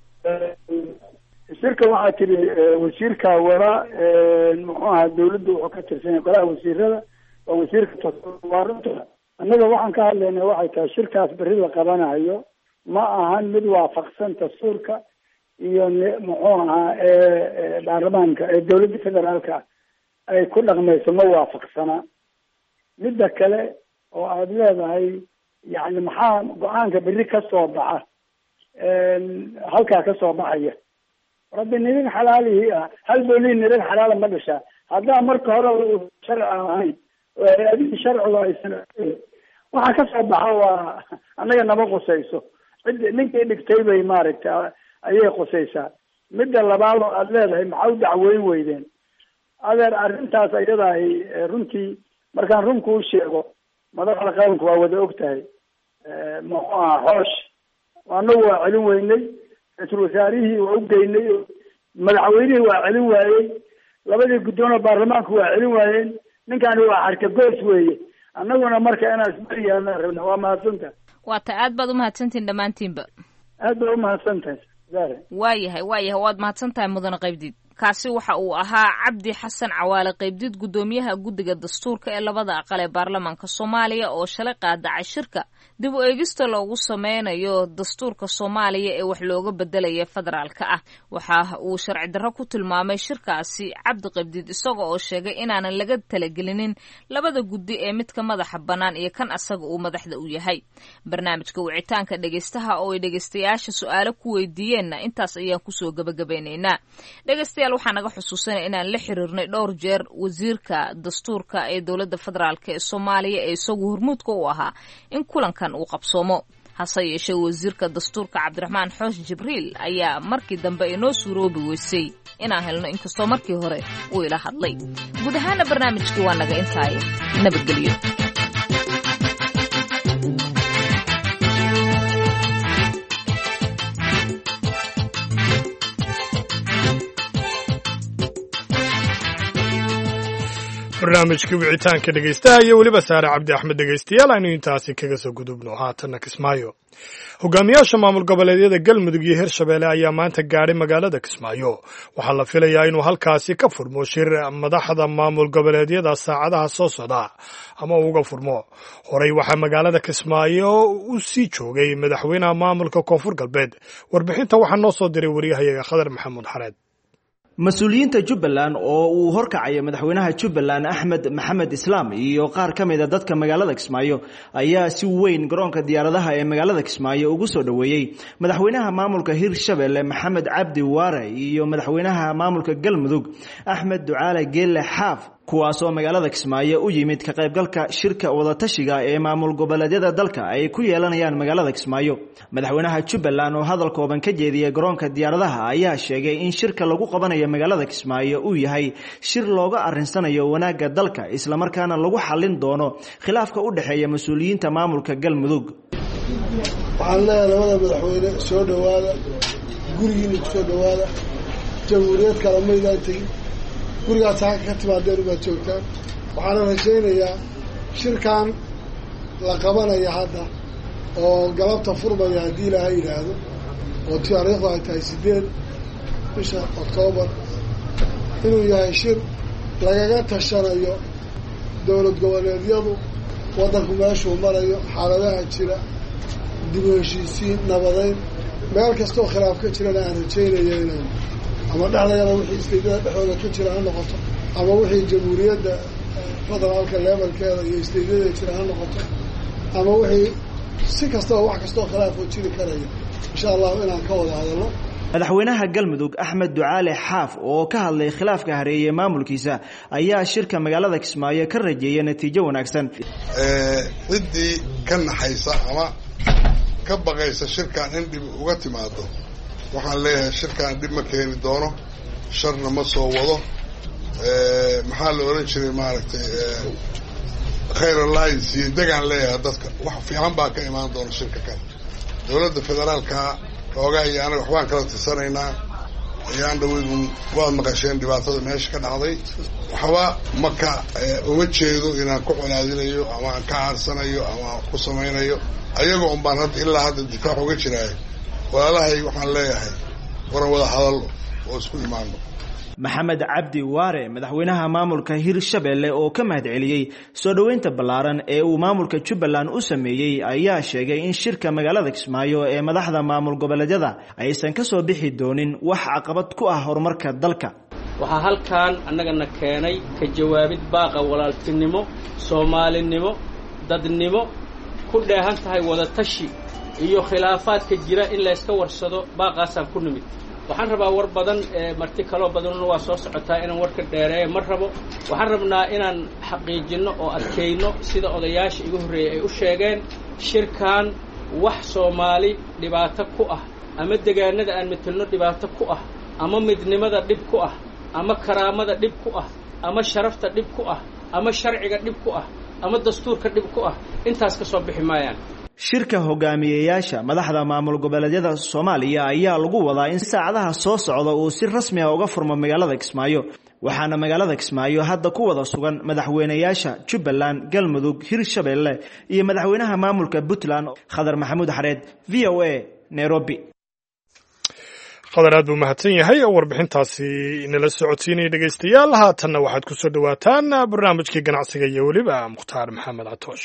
shirka waxaa tiri wasiirka wara muxuu ahaa dawladda wuxuu ka tirsan yahay golaha wasiirada waa wasiirka waarinta. annaga waxaan ka hadlaynaa waxay tahay shirkaas berri la qabanayo ma ahan mid waafaqsan dastuurka iyo muxuu ahaa baarlamaanka ee dawladda federaalka ay ku dhaqmayso ma waafaqsana. midda kale oo aada leedahay yani maxaa go-aanka berri ka soo baxa halkaa ka soo baxaya. rabbi nirin xalaalihii ah hal boolii nirin xalaala ma dhashaa. haddaa marka hore sharci aan ahayn adii sharciga aysan waxa ka soo baxa waa annaga nama qusayso. cid ninkii dhigtay bay maaragta ayay qusaysaa. midda labaad oo aada leedahay maxaa u dacweyn weydeen adeer arrintaas ayadahay runtii markaan runku u sheego madaxda qaranku waa wada og tahay. muxuu ahaa xoosh anagu waa celin weynay, ra-iisul wasaarihii waa u geynay, madaxweynihii waa celin waayey, labadii guddoon oo baarlamaanku waa celin waayeen ninkani waa xarkagoos weeye annaguna marka inaan isbariyaana rabna waa mahadsantahay waata aad baad umahadsantihin dhammaantiinba aad baad umahadsantahay waayahay waad mahadsantahay mudane qaybdiid kaasi waxa uu ahaa cabdi xasan cawaale qaybdiid guddoomiyaha guddiga dastuurka ee labada aqal ee baarlamaanka soomaaliya oo shalay qaadacay shirka dib u eegista loogu sameynayo dastuurka soomaaliya ee wax looga bedelaya federaalka ah waxa uu sharci darro ku tilmaamay shirkaasi cabdi qaybdiid isaga oo sheegay inaanan laga talagelinin labada guddi ee midka madaxa bannaan iyo kan asaga uu madaxda u yahay barnaamijka wicitaanka dhegaystaha oo ay dhegaystayaasha su-aalo ku weydiiyeenna intaas ayaan kusoo gabagabeynaynaa dhegaystayaal waxaa naga xusuusanaya inaan la xiriirnay dhowr jeer wasiirka dastuurka ee dowladda federaalk ee soomaaliya ee isagu hormuudka u ahaa in kulankan uu qabsoomo hase yeeshee wasiirka dastuurka cabdiraxmaan xoosh jibriil ayaa markii dambe inoo suuroobi weysay inaan helno inkastoo markii hore uu ila hadlay guud ahaana barnaamijkii waa naga intaaye nabadgelyo barnaamijkii wicitaanka dhegaystaha iyo weliba saare cabdi axmed dhegaystayaal aynu intaasi kaga soo gudubno haatanna kismaayo hogaamiyaasha maamul goboleedyada galmudug iyo hirshabeelle ayaa maanta gaadhay magaalada kismaayo waxaa la filayaa inuu halkaasi ka furmo shir madaxda maamul goboleedyada saacadaha soo socda ama uga furmo horey waxaa magaalada kismaayo u sii joogay madaxweynaha maamulka koonfur galbeed warbixinta waxaa noo soo diray waryahayaga khadar maxamuud xareed mas-uuliyiinta jubbaland oo uu horkacaya madaxweynaha jubbaland axmed maxamed islaam iyo qaar ka mid a dadka magaalada kismaayo ayaa si weyn garoonka diyaaradaha ee magaalada kismaayo ugu soo dhoweeyey madaxweynaha maamulka hirshabeelle maxamed cabdi waare iyo madaxweynaha maamulka galmudug axmed ducaale geelle xaaf kuwaasoo magaalada kismaayo u yimid ka qaybgalka shirka wadatashiga ee maamul goboleedyada dalka ay ku yeelanayaan magaalada kismaayo madaxweynaha jubbaland oo hadal kooban ka jeediyay garoonka diyaaradaha ayaa sheegay in shirka lagu qabanayo magaalada kismaayo uu yahay shir looga arinsanayo wanaagga dalka islamarkaana lagu xallin doono khilaafka u dhexeeya mas-uuliyiinta maamulka galmudug waxaan leeyahay labada madaxweyne soo dhowaada gurigiina ku soo dhowaada jamhuuriyad kale maydaan tegin gurigaas halka ka timaadeen ubaad joogtaan waxaana rajaynayaa shirkan la qabanaya hadda oo galabta furmaya haddii ilaahay yidhaahdo oo taariikhdu ay tahay 8 bisha Oktoobar inuu yahay shir lagaga tashanayo dowlad goboleedyadu waddanku meeshuu marayo xaaladaha jira dib u heshiisiin nabadeyn meel kastoo khilaaf ka jirana aan rajaynaya inaan ama dhexdayada wixii isteedada dhexdooda ka jira ha noqoto ama wixii jamhuuriyadda federaalka levelkeeda iyo isteedyada jira ha noqoto ama wixii si kastaba wax kastoo khilaafoo jiri karaya insha allahu inaan ka wada hadalno madaxweynaha galmudug axmed ducaale xaaf oo ka hadlay khilaafka hareeyay maamulkiisa ayaa shirka magaalada kismaayo ka rajeeyay natiijo wanaagsan ciddii ka naxaysa ama ka baqaysa shirkan in dhib uga timaado waxaan leeyahay shirkan dhib ma keeni doono sharna ma soo wado maxaa la oran jiray maaragtay khayr alliance iyo degaan leeyahay dadka wax fiican baa ka imaan doona shirka kan dowladda federaalka oogaa iyo anaga waxbaan kala tirsanaynaa ayaan dhaweydun waad maqasheen dhibaatada meesha ka dhacday waxba maka uma jeedo inaan ku colaadinayo ama aan ka caarsanayo ama aan ku samaynayo ayaga un baan hadda ilaa hadda difaac uga jiraayo walaalahay waxaan leeyahay waran wada hadallo oo isku imaano maxamed cabdi waare madaxweynaha maamulka hirshabeelle oo ka mahad celiyey soo dhoweynta ballaaran ee uu maamulka jubbaland u sameeyey ayaa sheegay in shirka magaalada kismaayo ee madaxda maamul goboleedyada aysan ka soo bixi doonin wax caqabad ku ah horumarka dalka waxaa halkan annagana keenay ka jawaabid baaqa walaaltinimo soomaalinimo dadnimo ku dheehan tahay wadatashi iyo khilaafaadka jira in la iska warsado baaqaasaan ku nimid waxaan rabaa war badan marti kaloo badanna waa soo socotaa inaan warka dheereeyo ma rabo waxaan rabnaa inaan xaqiijinno oo adkayno sida odayaasha igu horreeyey ay u sheegeen shirkan wax soomaali dhibaato ku ah ama degaanada aan metelno dhibaato ku ah ama midnimada dhib ku ah ama karaamada dhib ku ah ama sharafta dhib ku ah ama sharciga dhib ku ah ama dastuurka dhib ku ah intaas ka soo bixi maayaan shirka hogaamiyeyaasha madaxda maamul goboleedyada Soomaaliya ayaa lagu wadaa in saacadaha soo socda uu si rasmi ah uga furmo magaalada Kismaayo waxaana magaalada Kismaayo hadda ku wada sugan madaxweynayaasha Jubbaland, Galmudug, Hirshabelle iyo madaxweynaha maamulka Puntland Khadar Maxamuud Xareed. VOA Nairobi. Khadar aad buu mahadsan yahay oo warbixintaasi inala socodsiinaya dhegaystayaal. Haatanna waxaad ku soo dhawaataan barnaamijkii ganacsiga iyo weliba Mukhtaar Maxamed Catoosh.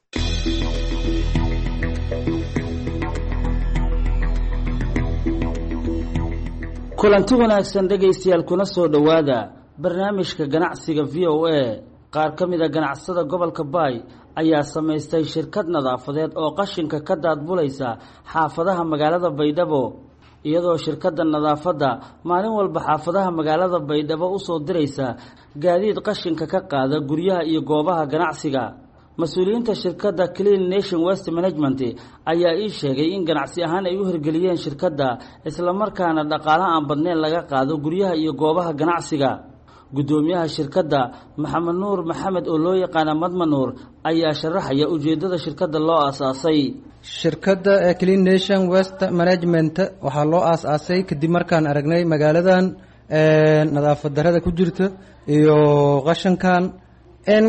kulanti wanaagsan dhegaystayaal kuna soo dhowaada barnaamijka ganacsiga VOA. qaar ka mid a ganacsada gobolka Bay ayaa samaystay shirkad nadaafadeed oo qashinka ka daadbulaysa xaafadaha magaalada Baydhabo, iyadoo shirkadda nadaafadda maalin walba xaafadaha magaalada Baydhabo u soo diraysa gaadiid qashinka ka qaada guryaha iyo goobaha ganacsiga. mas-uuliyiinta shirkadda Clean Nation Waste Management ayaa ii sheegay in ganacsi ahaan ay u hirgeliyeen shirkadda isla markaana dhaqaale aan badnayn laga qaado guryaha iyo goobaha ganacsiga. gudoomiyaha shirkadda Maxamed Nuur Maxamed oo loo yaqaan Madman Nuur ayaa sharaxaya ujeedada shirkadda loo aasaasay. shirkadda Clean Nation Waste Management waxaa loo aasaasay kadib markaan aragnay magaaladan nadaafad darrada ku jirta iyo qashinkan in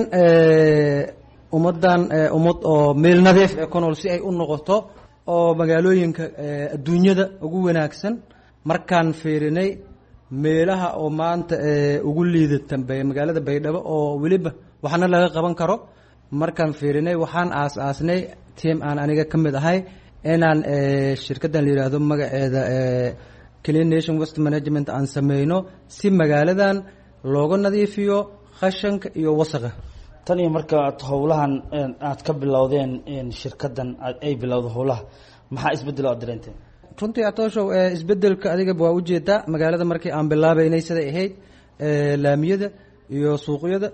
ummadan ummad oo meel nadiif ah ku nool si ay u noqoto oo magaalooyinka adduunyada ugu wanaagsan. markaan fiirinay meelaha oo maanta ugu liidatan magaalada Baydhabo oo waliba waxna laga qaban karo, markaan fiirinay waxaan aasaasnay team aan aniga ka mid ahay inaan shirkaddan la yiraahdo magaceeda Clean Nation Waste Management aan sameeyno si magaaladan looga nadiifiyo qashinka iyo wasakha. tan iyo marka howlahan aad ka bilowdeen shirkaddan ay bilowdo howlaha maxaa isbedel oo dareentay? runtii Atooshow isbedelka adiga waa ujeedaa magaalada markii aan bilaabaynay siday ahayd laamiyada iyo suuqyada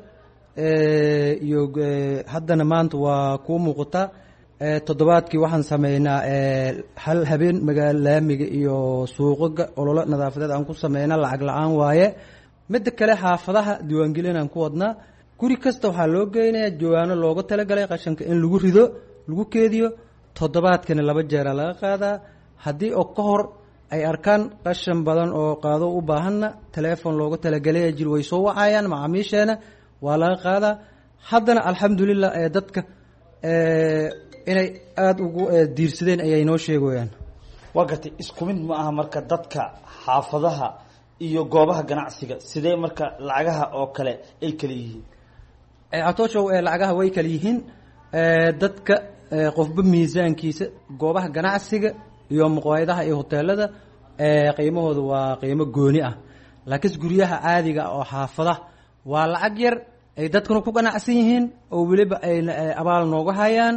iyo haddana maanta waa ku muuqata. toddobaadkii waxaan sameynaa hal habeen magaala laamiga iyo suuqaga ololo nadaafadeed aan ku sameynaa lacag la-aan waaye. midda kale xaafadaha diiwaangelin aan ku wadnaa. guri kasta waxaa loo geynayaa jawaano looga talagalay qashinka in lagu rido lagu keediyo. toddobaadkana 2 jeer laga qaadaa. haddii oo ka hor ay arkaan qashin badan oo qaado u baahanna telefoon looga talagalay jir way soo wacayaan macaamiisheena waa laga qaadaa. haddana alxamdulillah dadka inay aad ugu diirsadeen ayay noo sheegayaan. waa gartay isku mid ma aha marka dadka xaafadaha iyo goobaha ganacsiga sidee marka lacagaha oo kale ay kala yihiin? Atooshow lacagaha way kala yihiin. dadka qofba miisaankiisa goobaha ganacsiga iyo maqaayadaha iyo hoteelada qiimahooda waa qiimo gooni ah. laakiin guryaha caadiga oo xaafadaha waa lacag yar ay dadkuna ku ganacsan yihiin oo waliba ay abaal nooga hayaan.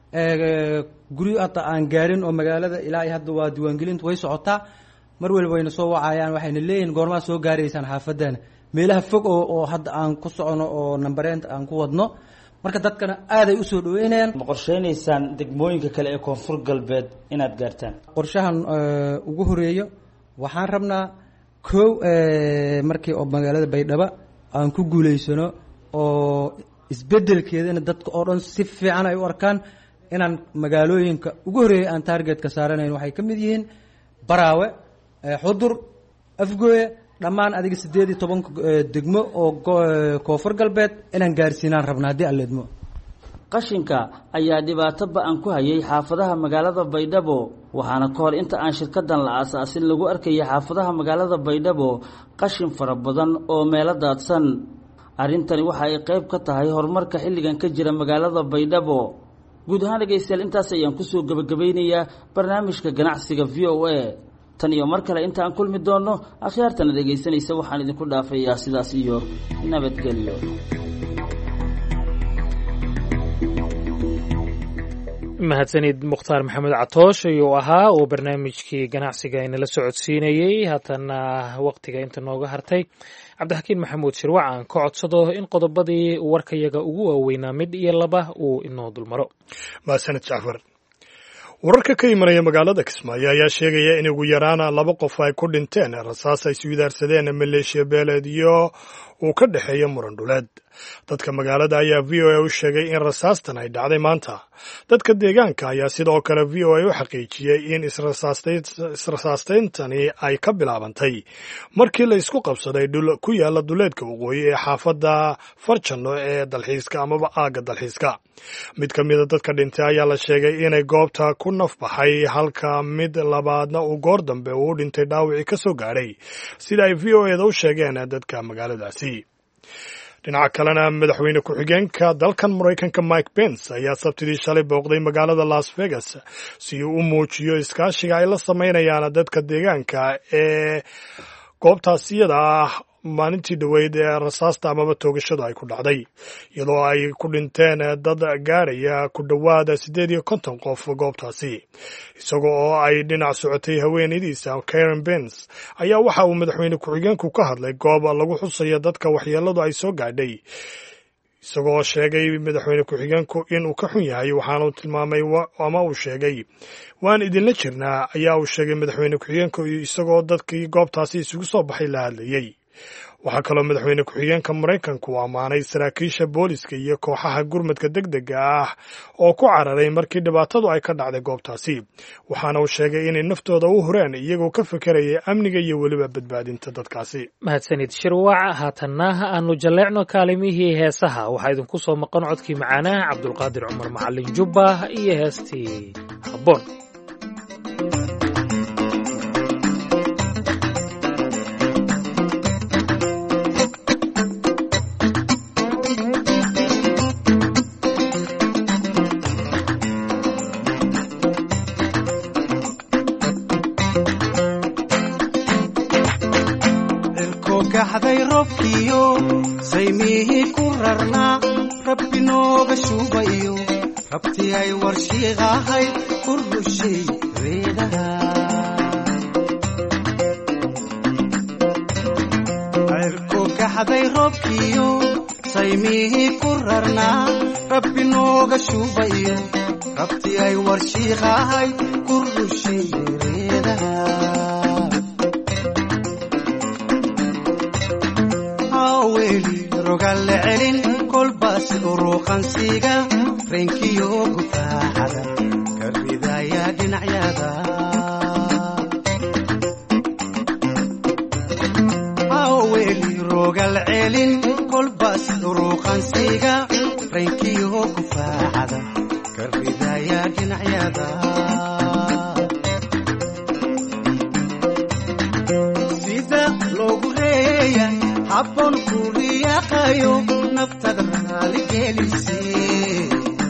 guryo hata aan gaarin oo magaalada ilaa hadda waa diiwaangelintu way socotaa. mar walba wayna soo wacayaan waxayna leeyihiin goormaa soo gaaraysaan xaafadana meelaha fog oo hadda aan ku socono oo nambareenta aan ku wadno. marka dadkana aad ay u soo dhaweynayaan. ma qorsheynaysaan degmooyinka kale ee koonfur galbeed inaad gaartaan? qorshahan ugu horeeyo waxaan rabnaa kow markii oo magaalada Baydhabo aan ku guuleysano oo isbedelkeedana dadka oo dhan si fiican ay u arkaan inaan magaalooyinka ugu horeeyo aan targetka saaranayn waxay ka mid yihiin Baraawe, Xudur, Afgooye, dhammaan adiga 18 degmo oo koonfur galbeed inaan gaarsiinaan rabnaa hadii aan leedmo. qashinka ayaa dhibaato ba'an ku hayay xaafadaha magaalada Baydhabo, waxaana ka hor inta aan shirkaddan la aasaasin lagu arkayay xaafadaha magaalada Baydhabo qashin fara badan oo meelo daadsan. arrintani waxa ay qayb ka tahay horumarka xilligan ka jira magaalada Baydhabo. guud ahaan dhegaystayaal intaas ayaan kusoo gabagabeynayaa barnaamijka ganacsiga VOA. tan iyo mar kale inta aan kulmi doono akhyaartana dhegaysanaysa waxaan idinku dhaafayaa sidaas iyo nabadgelyo. mahadsanid Mukhtaar Maxamed Catoosh ayuu ahaa oo barnaamijkii ganacsiga inala socodsiinayay. haatana waqtiga inta nooga hartay Cabdixakiin Maxamuud Shirwac aan ka codsado in qodobadii warkayaga ugu waaweynaa mid iyo laba uu inoo dulmaro. mahadsanid Jacfar. wararka ka imanaya magaalada Kismaayo ayaa sheegaya in ugu yaraan 2 qof ay ku dhinteen rasaas ay isweydaarsadeen maleeshiya beeleedyo uu ka dhexeeya muran dhuleed. dadka magaalada ayaa v o a u sheegay in rasaastan ay dhacday maanta. dadka deegaanka ayaa sidoo kale v o a u xaqiijiyey in israsaastayntani ay ka bilaabantay markii la isku qabsaday dhul ku yaala duleedka waqooyi ee xaafadda farjanno ee dalxiiska amaba aagga dalxiiska. mid ka mida dadka dhintay ayaa la sheegay inay goobta ku nafbaxay halka mid labaadna uu goor dambe uu dhintay dhaawicii ka soo gaadhay sida ay v o eda u sheegeen dadka magaaladaasi. dhinaca kalena madaxweyne ku-xigeenka dalkan maraykanka Mike Pence ayaa sabtidii shalay booqday magaalada Las Vegas si uu u muujiyo iskaashiga ay la samaynayaan dadka deegaanka ee goobtaas iyada ah maalintii dhoweyd ee rasaasta amaba toogashadu ay ku dhacday, iyadoo ay ku dhinteen dad gaadhaya ku dhowaada 58 qof goobtaasi. isaga oo ay dhinac socotay haweenaydiisa Karen Pence ayaa waxa uu madaxweyne ku-xigeenku ka hadlay goob lagu xusayo dadka waxyeeladu ay soo gaadhay, isagoo sheegay madaxweyne ku-xigeenku inuu ka xun yahay. waxaanu tilmaamay ama uu sheegay waan idinla jirnaa ayaa uu sheegay madaxweyne ku-xigeenku isagoo dadkii goobtaasi isugu soo baxay la hadlayey. waxaa kaloo madaxweyne ku-xigeenka maraykanku u ammaanay saraakiisha booliska iyo kooxaha gurmadka degdega ah oo ku cararay markii dhibaatadu ay ka dhacday goobtaasi. waxaana uu sheegay inay naftooda u hureen iyagoo ka fekeraya amniga iyo weliba badbaadinta dadkaasi. mahadsanid shirwaac. haatanna aanu jalleecno kaalimihii heesaha. waxaa idinku soo maqan codkii macaanaha cabdulqaadir cumar macalin jubba iyo heestii habboon. gaxday robkiyo saymihii ku rarnaa rabbi nooga shubayo rabtii ay warshiiqahay ku rushay reedaha cirku gaxday robkiyo saymihii ku rarnaa rabbi nooga shubayo rabtii ay warshiiqahay ku rushay reedaha rogal celin kolbaas uruqansiga reenkiyo gufaaxada ka ridaya dhinacyada aweli rogal celin kolbaas uruqansiga reenkiyo gufaaxada ka ridaya dhinacyada sida loogu reeya habboon kuriyaqayo naftada raali gelisee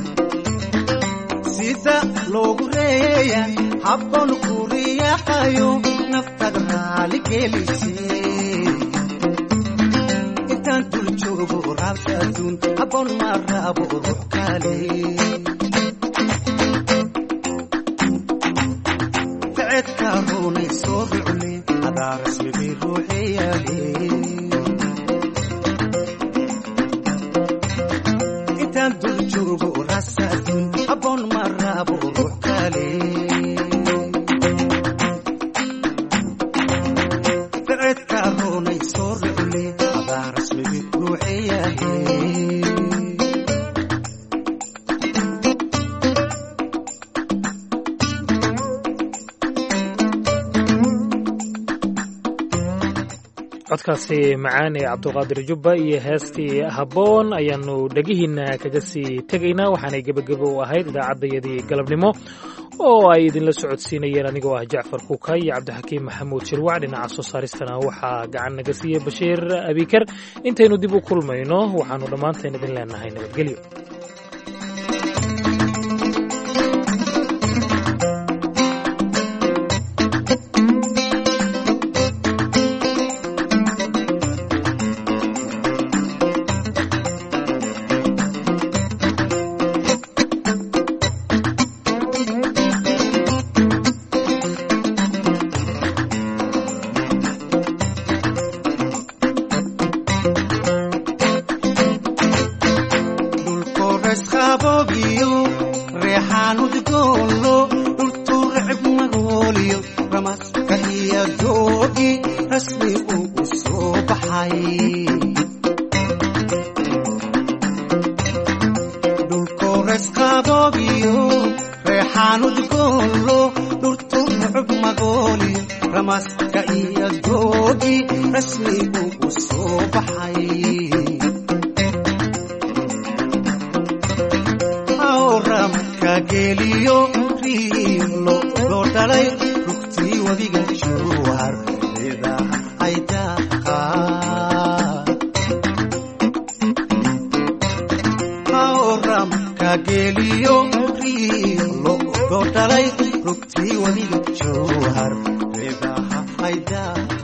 sida loogu reeya habboon kuriyaqayo naftada raali gelisee intaan dul joogo raabta adduun habboon ma raabo ruux kale ficedka ruunay soo rucne hadaa rasmigii ruuxeyaale dul joogo rasaadun habboon ma raabo ruux kale ficedka roonay soo rucne hadaa rasmigii ruuxeyahe codkaasi macaan ee cabdulqaadir jubba iyo heestii habboon ayaanu dhegihiina kaga sii tegaynaa. waxaanay gebagebo u ahayd idaacaddayadii galabnimo oo ay idinla socodsiinayeen anigoo ah jacfar kuuka iyo cabdixakiim maxamuud shirwac. dhinaca soo saaristana waxaa gacan naga siiyey bashiir abiikar. intaynu dib u kulmayno waxaanu dhammaanteen idin leenahay nabadgelyo. ramaska iyo doogi rasmi uu soo baxay wasqabogiyo reexaan udgoonlo dhurtu mucub magooli ramaska iyo googi rasmigu u soo baxay awramka geliyo riilo loo dhalay rugtii wadiga juwar idaha ay daaqaan awramka geliyo riilo loo dhalay rugtii wadiga juwar idaha ay daaqaan